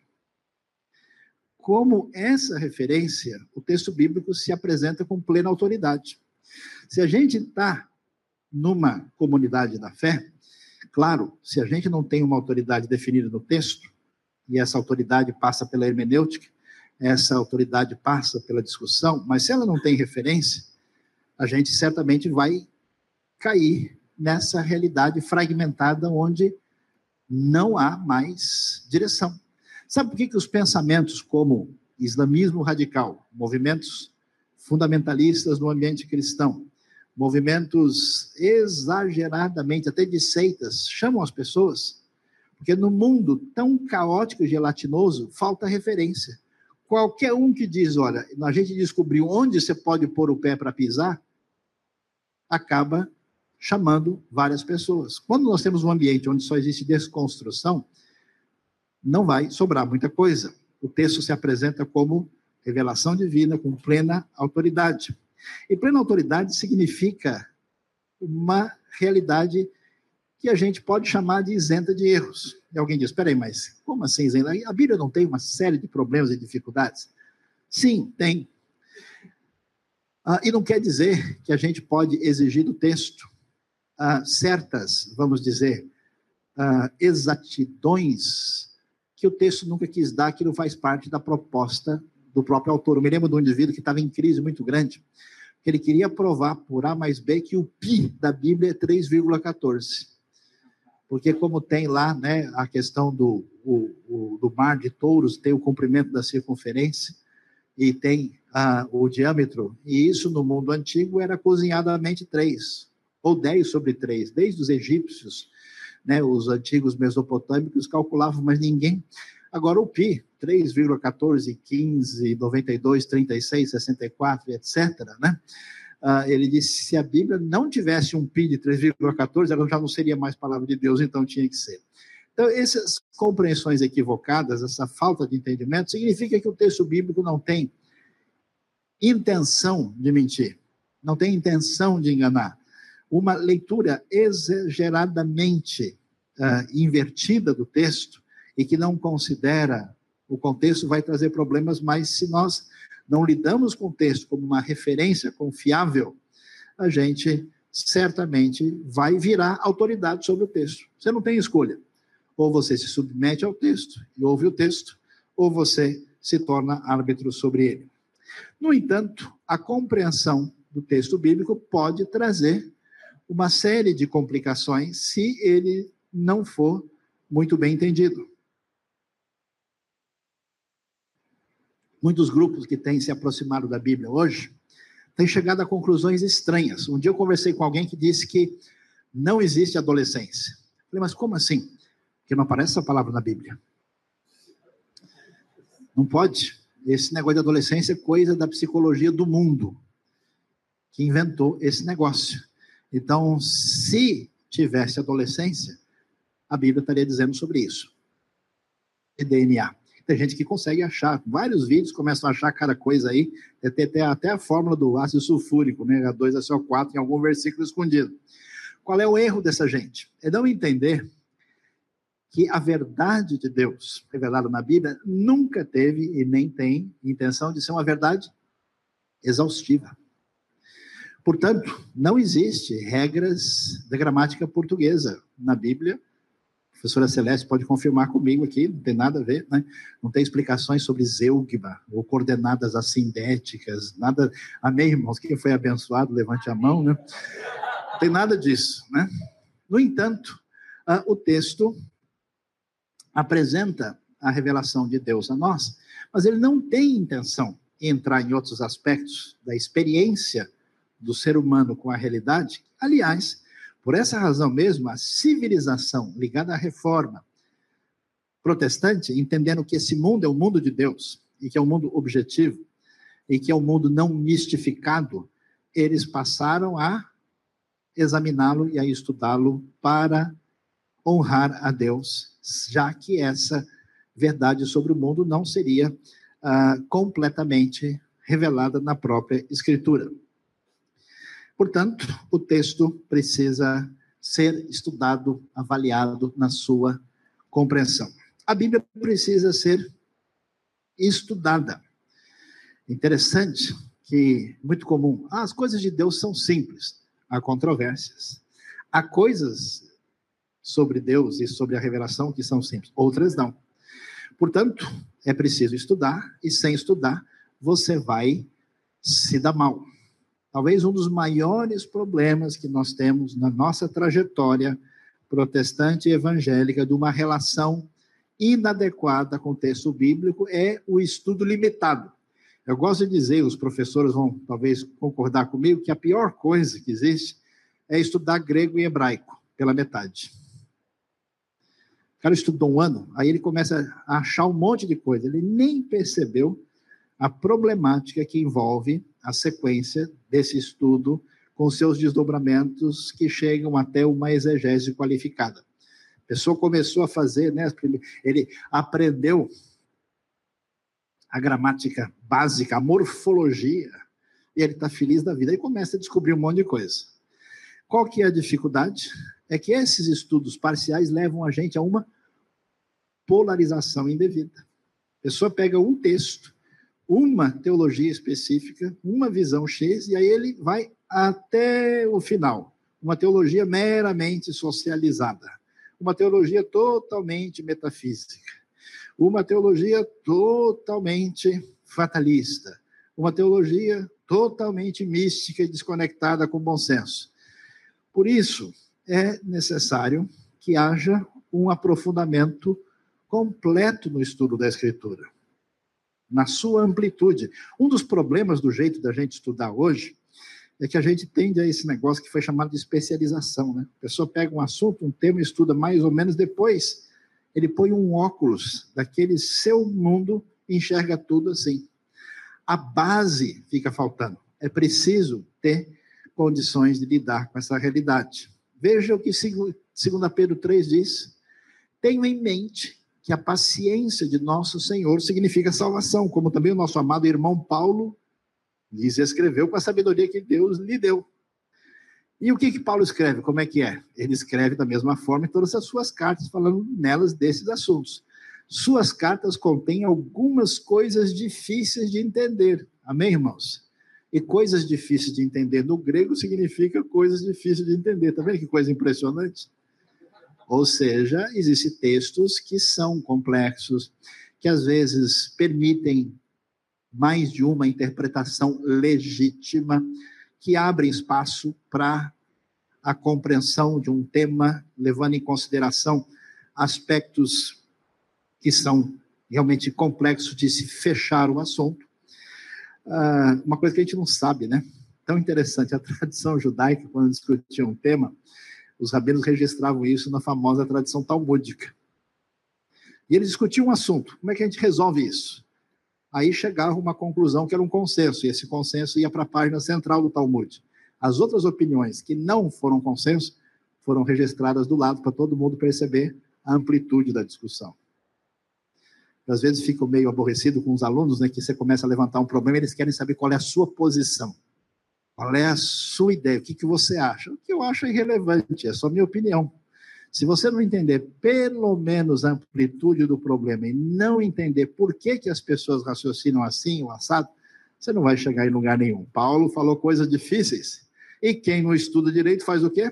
Como essa referência, o texto bíblico se apresenta com plena autoridade. Se a gente está numa comunidade da fé, claro, se a gente não tem uma autoridade definida no texto, e essa autoridade passa pela hermenêutica, essa autoridade passa pela discussão, mas se ela não tem referência, a gente certamente vai cair nessa realidade fragmentada onde não há mais direção. Sabe por que, que os pensamentos como islamismo radical, movimentos fundamentalistas no ambiente cristão, movimentos exageradamente, até de seitas, chamam as pessoas? Porque no mundo tão caótico e gelatinoso, falta referência. Qualquer um que diz, olha, a gente descobriu onde você pode pôr o pé para pisar, acaba chamando várias pessoas. Quando nós temos um ambiente onde só existe desconstrução, não vai sobrar muita coisa. O texto se apresenta como revelação divina com plena autoridade. E plena autoridade significa uma realidade que a gente pode chamar de isenta de erros. E alguém diz, espera aí, mas como assim isenta? A Bíblia não tem uma série de problemas e dificuldades? Sim, tem. Ah, e não quer dizer que a gente pode exigir do texto ah, certas, vamos dizer, ah, exatidões que o texto nunca quis dar, que não faz parte da proposta do próprio autor. Eu me lembro de um indivíduo que estava em crise muito grande, que ele queria provar por A mais B que o π da Bíblia é três vírgula quatorze. Porque como tem lá, né, a questão do, o, o, do mar de touros, tem o comprimento da circunferência, e tem ah, o diâmetro, e isso no mundo antigo era cozinhadamente três, ou dez sobre três, desde os egípcios, né, os antigos mesopotâmicos calculavam, mas ninguém. Agora o π, três vírgula quatorze, quinze, noventa e dois, trinta e seis, sessenta e quatro, etcétera, né? Ah, ele disse, se a Bíblia não tivesse um π de três vírgula quatorze, ela já não seria mais palavra de Deus, então tinha que ser. Então, essas compreensões equivocadas, essa falta de entendimento, significa que o texto bíblico não tem intenção de mentir, não tem intenção de enganar. Uma leitura exageradamente uh, invertida do texto e que não considera o contexto vai trazer problemas, mas se nós não lidamos com o texto como uma referência confiável, a gente certamente vai virar autoridade sobre o texto. Você não tem escolha. Ou você se submete ao texto e ouve o texto, ou você se torna árbitro sobre ele. No entanto, a compreensão do texto bíblico pode trazer uma série de complicações se ele não for muito bem entendido. Muitos grupos que têm se aproximado da Bíblia hoje têm chegado a conclusões estranhas. Um dia eu conversei com alguém que disse que não existe adolescência. Eu falei, mas como assim? Porque não aparece essa palavra na Bíblia. Não pode. Esse negócio de adolescência é coisa da psicologia do mundo, que inventou esse negócio. Então, se tivesse adolescência, a Bíblia estaria dizendo sobre isso. E D N A. Tem gente que consegue achar, vários vídeos começam a achar cada coisa aí, até, até, até a fórmula do ácido sulfúrico, né, H dois S O quatro, em algum versículo escondido. Qual é o erro dessa gente? É não entender que a verdade de Deus revelada na Bíblia nunca teve e nem tem intenção de ser uma verdade exaustiva. Portanto, não existe regras da gramática portuguesa na Bíblia. A professora Celeste pode confirmar comigo aqui, não tem nada a ver, né? Não tem explicações sobre zeugma, ou coordenadas assindéticas, nada. Amém, irmãos? Quem foi abençoado, levante a mão, né? Não tem nada disso, né? No entanto, uh, o texto apresenta a revelação de Deus a nós, mas ele não tem intenção de entrar em outros aspectos da experiência do ser humano com a realidade. Aliás, por essa razão mesmo, a civilização ligada à reforma protestante, entendendo que esse mundo é o mundo de Deus, e que é um mundo objetivo, e que é um mundo não mistificado, eles passaram a examiná-lo e a estudá-lo para honrar a Deus, já que essa verdade sobre o mundo não seria uh, completamente revelada na própria Escritura. Portanto, o texto precisa ser estudado, avaliado na sua compreensão. A Bíblia precisa ser estudada. Interessante que, muito comum, ah, as coisas de Deus são simples. Há controvérsias. Há coisas sobre Deus e sobre a revelação que são simples, outras não. Portanto, é preciso estudar, e sem estudar, você vai se dar mal. Talvez um dos maiores problemas que nós temos na nossa trajetória protestante e evangélica de uma relação inadequada com o texto bíblico é o estudo limitado. Eu gosto de dizer, os professores vão talvez concordar comigo, que a pior coisa que existe é estudar grego e hebraico, pela metade. O cara estudou um ano, aí ele começa a achar um monte de coisa. Ele nem percebeu a problemática que envolve a sequência desse estudo com seus desdobramentos que chegam até uma exegese qualificada. A pessoa começou a fazer, né, ele aprendeu a gramática básica, a morfologia, e ele está feliz da vida, e começa a descobrir um monte de coisa. Qual que é a dificuldade? É que esses estudos parciais levam a gente a uma polarização indevida. A pessoa pega um texto, uma teologia específica, uma visão X, e aí ele vai até o final. Uma teologia meramente socializada. Uma teologia totalmente metafísica. Uma teologia totalmente fatalista. Uma teologia totalmente mística e desconectada com o bom senso. Por isso, é necessário que haja um aprofundamento completo no estudo da Escritura, na sua amplitude. Um dos problemas do jeito da gente estudar hoje é que a gente tende a esse negócio que foi chamado de especialização, né? A pessoa pega um assunto, um tema, estuda mais ou menos, depois ele põe um óculos daquele seu mundo e enxerga tudo assim. A base fica faltando. É preciso ter condições de lidar com essa realidade. Veja o que dois Pedro três diz. Tenho em mente que a paciência de nosso Senhor significa salvação, como também o nosso amado irmão Paulo lhes escreveu com a sabedoria que Deus lhe deu. E o que que Paulo escreve? Como é que é? Ele escreve da mesma forma em todas as suas cartas, falando nelas desses assuntos. Suas cartas contêm algumas coisas difíceis de entender. Amém, irmãos? E coisas difíceis de entender no grego significa coisas difíceis de entender. Tá vendo que coisa impressionante? Ou seja, existem textos que são complexos, que às vezes permitem mais de uma interpretação legítima, que abrem espaço para a compreensão de um tema, levando em consideração aspectos que são realmente complexos de se fechar o assunto. Uh, uma coisa que a gente não sabe, né? Tão interessante, a tradição judaica, quando discutia um tema, os rabinos registravam isso na famosa tradição talmúdica. E eles discutiam um assunto. Como é que a gente resolve isso? Aí chegava uma conclusão que era um consenso, e esse consenso ia para a página central do Talmud. As outras opiniões que não foram consenso foram registradas do lado para todo mundo perceber a amplitude da discussão. Às vezes fico meio aborrecido com os alunos, né, que você começa a levantar um problema e eles querem saber qual é a sua posição. Qual é a sua ideia? O que, que você acha? O que eu acho é irrelevante, é só minha opinião. Se você não entender pelo menos a amplitude do problema e não entender por que, que as pessoas raciocinam assim, o assado, você não vai chegar em lugar nenhum. Paulo falou coisas difíceis. E quem não estuda direito faz o quê?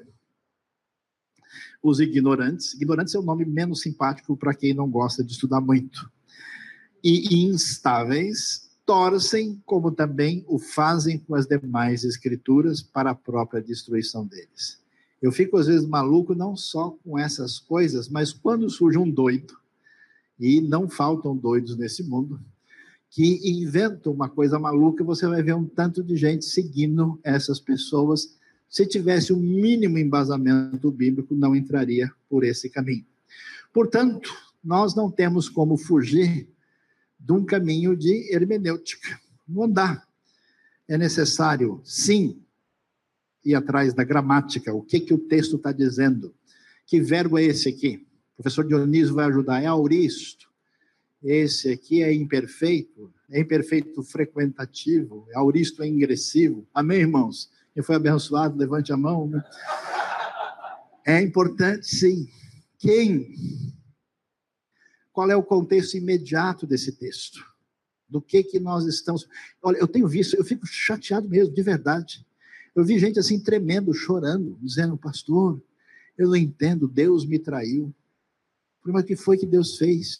Os ignorantes. Ignorantes é um nome menos simpático para quem não gosta de estudar muito. E instáveis torcem, como também o fazem com as demais escrituras, para a própria destruição deles. Eu fico, às vezes, maluco não só com essas coisas, mas quando surge um doido, e não faltam doidos nesse mundo, que inventam uma coisa maluca, você vai ver um tanto de gente seguindo essas pessoas. Se tivesse um mínimo embasamento bíblico, não entraria por esse caminho. Portanto, nós não temos como fugir de um caminho de hermenêutica. Não dá. É necessário, sim, ir atrás da gramática. O que, que o texto está dizendo? Que verbo é esse aqui? O professor Dionísio vai ajudar. É auristo. Esse aqui é imperfeito. É imperfeito frequentativo. É auristo é ingressivo. Amém, irmãos? Quem foi abençoado, levante a mão. Né? É importante, sim. Quem? Qual é o contexto imediato desse texto? Do que que nós estamos... Olha, eu tenho visto, eu fico chateado mesmo, de verdade. Eu vi gente assim, tremendo, chorando, dizendo, pastor, eu não entendo, Deus me traiu. Mas o que foi que Deus fez?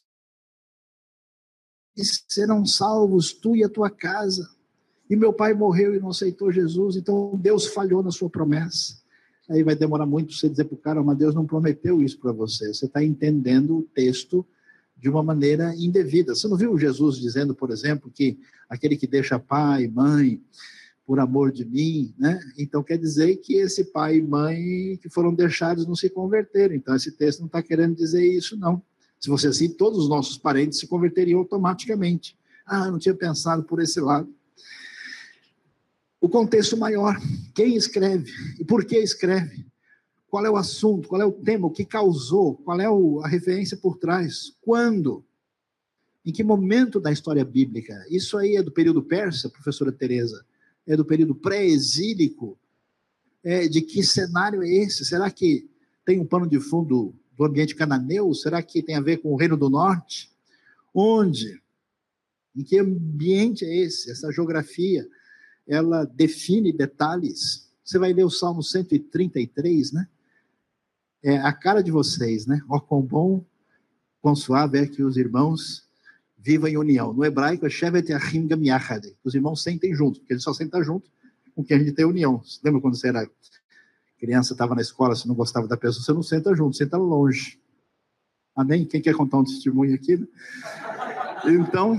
E serão salvos tu e a tua casa. E meu pai morreu e não aceitou Jesus, então Deus falhou na sua promessa. Aí vai demorar muito você dizer para o cara, mas Deus não prometeu isso para você. Você está entendendo o texto de uma maneira indevida. Você não viu Jesus dizendo, por exemplo, que aquele que deixa pai, mãe, por amor de mim, né? Então quer dizer que esse pai e mãe que foram deixados não se converteram. Então esse texto não está querendo dizer isso, não. Se fosse assim, todos os nossos parentes se converteriam automaticamente. Ah, não tinha pensado por esse lado. O contexto maior, quem escreve e por que escreve? Qual é o assunto, qual é o tema, o que causou, qual é a referência por trás, quando, em que momento da história bíblica? Isso aí é do período persa, professora Tereza? É do período pré-exílico? É, de que cenário é esse? Será que tem um pano de fundo do ambiente cananeu? Será que tem a ver com o Reino do Norte? Onde? Em que ambiente é esse? Essa geografia, ela define detalhes. Você vai ler o Salmo cento e trinta e três, né? É a cara de vocês, né? Ó, quão bom, quão suave é que os irmãos vivam em união. No hebraico é Shevet Achim Gam Yachad. Os irmãos sentem juntos, porque eles só sentam junto com quem a gente tem união. Você lembra quando você era criança, estava na escola, você não gostava da pessoa, você não senta junto, senta longe. Amém? Quem quer contar um testemunho aqui? Né? Então,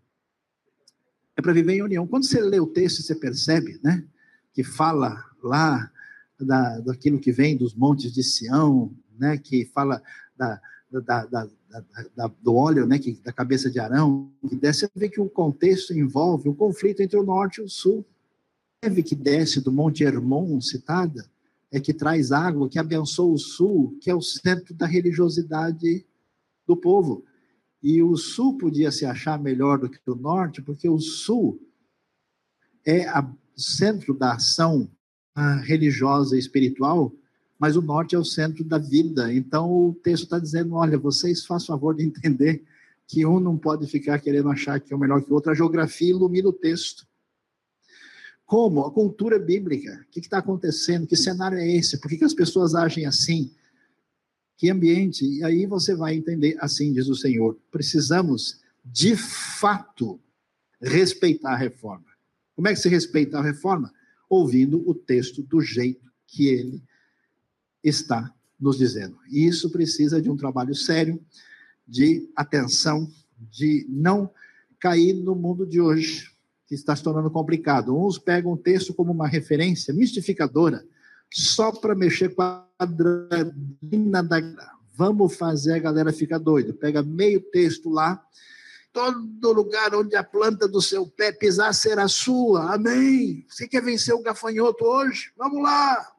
é para viver em união. Quando você lê o texto, você percebe, né? Que fala lá Da, daquilo que vem dos montes de Sião, né, que fala da, da, da, da, do óleo, né, que, da cabeça de Arão, que desce, você vê que o contexto envolve o conflito entre o norte e o sul. A neve que desce do monte Hermon, citada, é que traz água, que abençoa o sul, que é o centro da religiosidade do povo. E o sul podia se achar melhor do que o norte, porque o sul é o centro da ação religiosa e espiritual, mas o norte é o centro da vida. Então o texto está dizendo, olha, vocês façam favor de entender que um não pode ficar querendo achar que é o melhor que o outro. A geografia ilumina o texto. Como? A cultura bíblica. O que está acontecendo? Que cenário é esse? Por que, que as pessoas agem assim? Que ambiente? E aí você vai entender, assim diz o Senhor, precisamos de fato respeitar a reforma. Como é que se respeita a reforma? Ouvindo o texto do jeito que ele está nos dizendo. E isso precisa de um trabalho sério, de atenção, de não cair no mundo de hoje, que está se tornando complicado. Uns pegam o texto como uma referência mistificadora, só para mexer com a quadradina da... Vamos fazer a galera ficar doida. Pega meio texto lá, todo lugar onde a planta do seu pé pisar será sua. Amém. Você quer vencer o gafanhoto hoje? Vamos lá.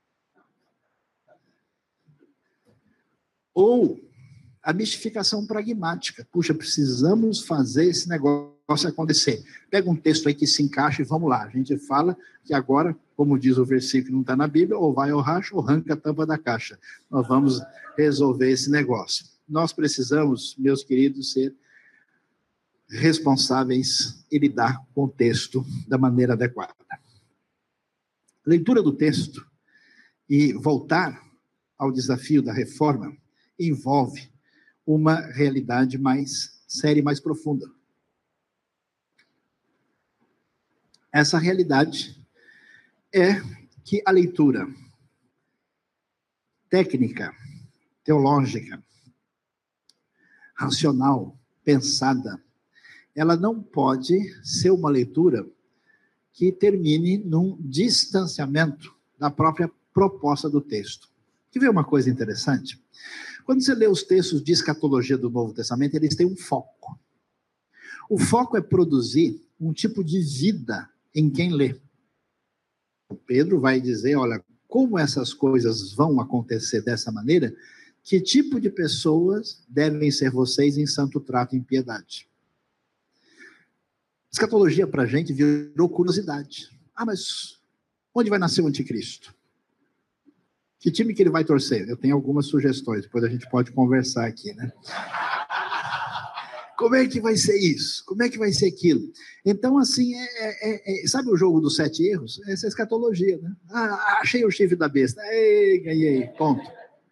Ou a mistificação pragmática. Puxa, precisamos fazer esse negócio acontecer. Pega um texto aí que se encaixa e vamos lá. A gente fala que agora, como diz o versículo que não está na Bíblia, ou vai ao racho ou arranca a tampa da caixa. Nós vamos resolver esse negócio. Nós precisamos, meus queridos, ser responsáveis e lidar com o texto da maneira adequada. Leitura do texto e voltar ao desafio da reforma envolve uma realidade mais séria e mais profunda. Essa realidade é que a leitura técnica, teológica, racional, pensada, ela não pode ser uma leitura que termine num distanciamento da própria proposta do texto. Quer ver uma coisa interessante? Quando você lê os textos de escatologia do Novo Testamento, eles têm um foco. O foco é produzir um tipo de vida em quem lê. O Pedro vai dizer, olha, como essas coisas vão acontecer dessa maneira, que tipo de pessoas devem ser vocês em santo trato e em piedade? Escatologia para a gente virou curiosidade. Ah, mas onde vai nascer o anticristo? Que time que ele vai torcer? Eu tenho algumas sugestões, depois a gente pode conversar aqui, né? Como é que vai ser isso? Como é que vai ser aquilo? Então, assim, é, é, é, sabe o jogo dos sete erros? Essa é a escatologia, né? Ah, achei o chifre da besta. Ei, ganhei, ponto.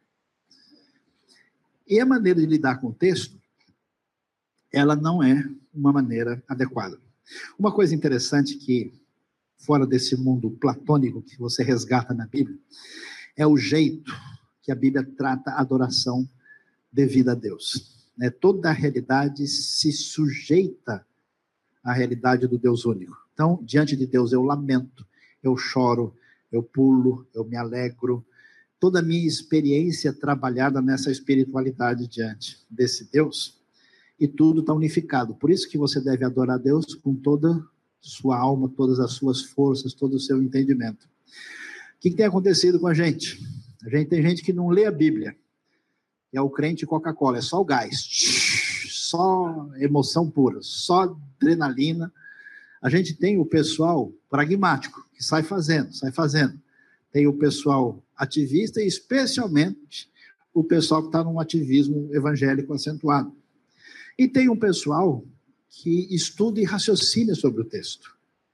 E a maneira de lidar com o texto, ela não é uma maneira adequada. Uma coisa interessante que, fora desse mundo platônico que você resgata na Bíblia, é o jeito que a Bíblia trata a adoração devida a Deus. Né? Toda a realidade se sujeita à realidade do Deus único. Então, diante de Deus, eu lamento, eu choro, eu pulo, eu me alegro. Toda a minha experiência trabalhada nessa espiritualidade diante desse Deus, e tudo está unificado. Por isso que você deve adorar a Deus com toda a sua alma, todas as suas forças, todo o seu entendimento. O que, que tem acontecido com a gente? A gente tem gente que não lê a Bíblia. É o crente Coca-Cola, é só o gás, só emoção pura, só adrenalina. A gente tem o pessoal pragmático, que sai fazendo, sai fazendo. Tem o pessoal ativista e especialmente o pessoal que está num ativismo evangélico acentuado. E tem um pessoal que estuda e raciocina sobre o texto.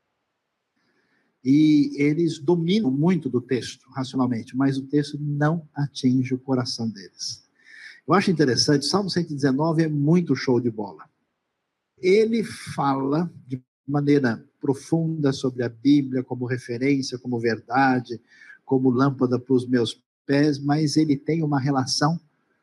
E eles dominam muito do texto, racionalmente, mas o texto não atinge o coração deles. Eu acho interessante, Salmo cento e dezenove é muito show de bola. Ele fala de maneira profunda sobre a Bíblia, como referência, como verdade, como lâmpada para os meus pés, mas ele tem uma relação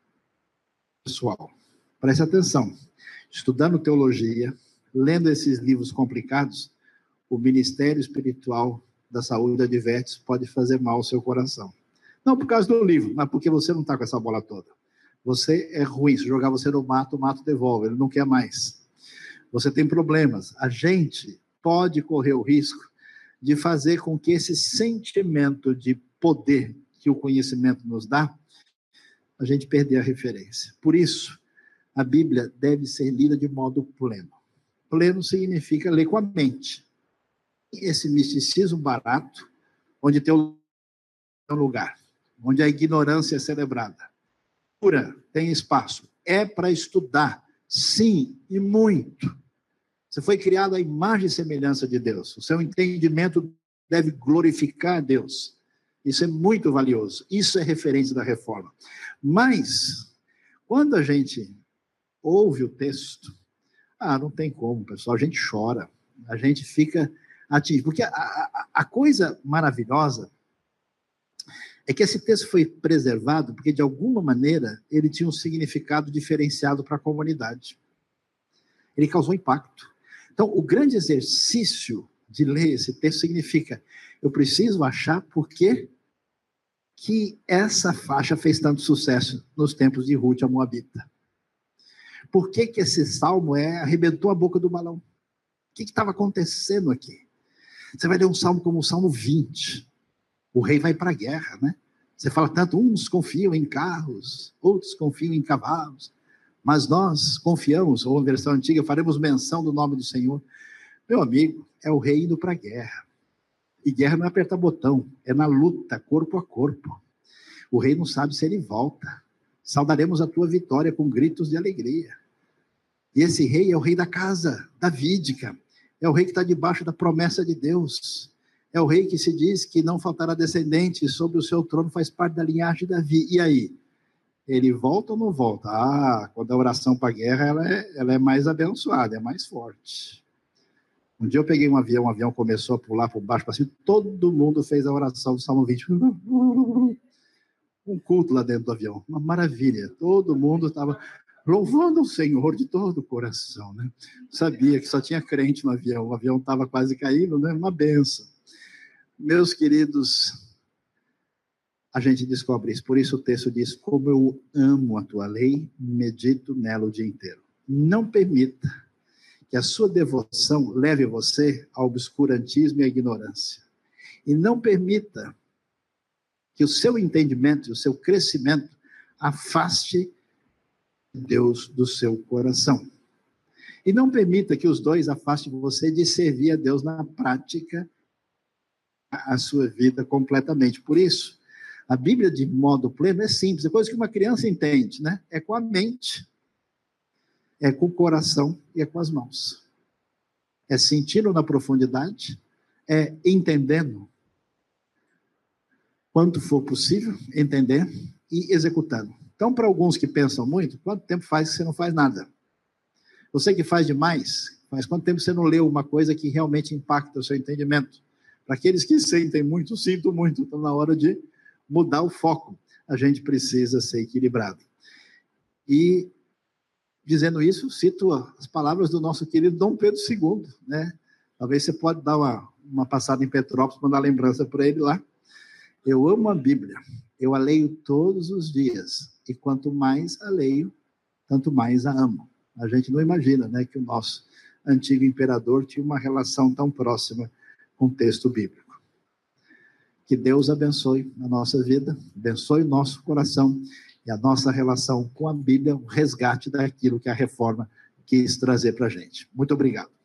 pessoal. Preste atenção. Estudando teologia, lendo esses livros complicados, o ministério espiritual da saúde adverte pode fazer mal ao seu coração. Não por causa do livro, mas porque você não está com essa bola toda. Você é ruim, se jogar você no mato, o mato devolve, ele não quer mais. Você tem problemas. A gente pode correr o risco de fazer com que esse sentimento de poder que o conhecimento nos dá, a gente perder a referência. Por isso, a Bíblia deve ser lida de modo pleno. Pleno significa ler com a mente. Esse misticismo barato, onde tem um lugar, onde a ignorância é celebrada. Tem espaço. É para estudar, sim, e muito. Você foi criado à imagem e semelhança de Deus. O seu entendimento deve glorificar a Deus. Isso é muito valioso. Isso é referência da reforma. Mas, quando a gente ouve o texto, ah, não tem como, pessoal, a gente chora. A gente fica atingido. Porque a, a, a coisa maravilhosa é que esse texto foi preservado porque, de alguma maneira, ele tinha um significado diferenciado para a comunidade. Ele causou impacto. Então, o grande exercício de ler esse texto significa, eu preciso achar por que que essa faixa fez tanto sucesso nos tempos de Ruth a Moabita. Por que que esse salmo é, arrebentou a boca do balão? O que estava acontecendo aqui? Você vai ler um salmo como o Salmo vinte. O rei vai para a guerra, né? Você fala tanto, uns confiam em carros, outros confiam em cavalos, mas nós confiamos, ou a versão antiga, faremos menção do nome do Senhor. Meu amigo, é o rei indo para a guerra. E guerra não é apertar botão, é na luta, corpo a corpo. O rei não sabe se ele volta. Saudaremos a tua vitória com gritos de alegria. E esse rei é o rei da casa davídica, é o rei que está debaixo da promessa de Deus. É o rei que se diz que não faltará descendente sobre o seu trono, faz parte da linhagem de Davi. E aí? Ele volta ou não volta? Ah, quando a oração para a guerra, ela é, ela é mais abençoada, é mais forte. Um dia eu peguei um avião, o avião começou a pular por baixo, para cima, todo mundo fez a oração do Salmo vinte. Um culto lá dentro do avião, uma maravilha. Todo mundo estava louvando o Senhor de todo o coração, né? Sabia que só tinha crente no avião, o avião estava quase caindo, né? Uma benção. Meus queridos, a gente descobre isso. Por isso o texto diz, como eu amo a tua lei, medito nela o dia inteiro. Não permita que a sua devoção leve você ao obscurantismo e à ignorância. E não permita que o seu entendimento e o seu crescimento afaste Deus do seu coração. E não permita que os dois afastem você de servir a Deus na prática, a sua vida completamente. Por isso, a Bíblia de modo pleno é simples, é coisa que uma criança entende, né? É com a mente, é com o coração e é com as mãos. É sentindo na profundidade, é entendendo, quanto for possível, entender e executando. Então, para alguns que pensam muito, quanto tempo faz que você não faz nada? Você que faz demais, faz quanto tempo você não leu uma coisa que realmente impacta o seu entendimento? Para aqueles que sentem muito, sinto muito, então na hora de mudar o foco, a gente precisa ser equilibrado. E, dizendo isso, cito as palavras do nosso querido Dom Pedro segundo, né? Talvez você pode dar uma, uma passada em Petrópolis, mandar lembrança para ele lá. Eu amo a Bíblia, eu a leio todos os dias, e quanto mais a leio, tanto mais a amo. A gente não imagina, né, que o nosso antigo imperador tinha uma relação tão próxima com o texto bíblico. Que Deus abençoe a nossa vida, abençoe o nosso coração e a nossa relação com a Bíblia, o resgate daquilo que a reforma quis trazer para a gente. Muito obrigado.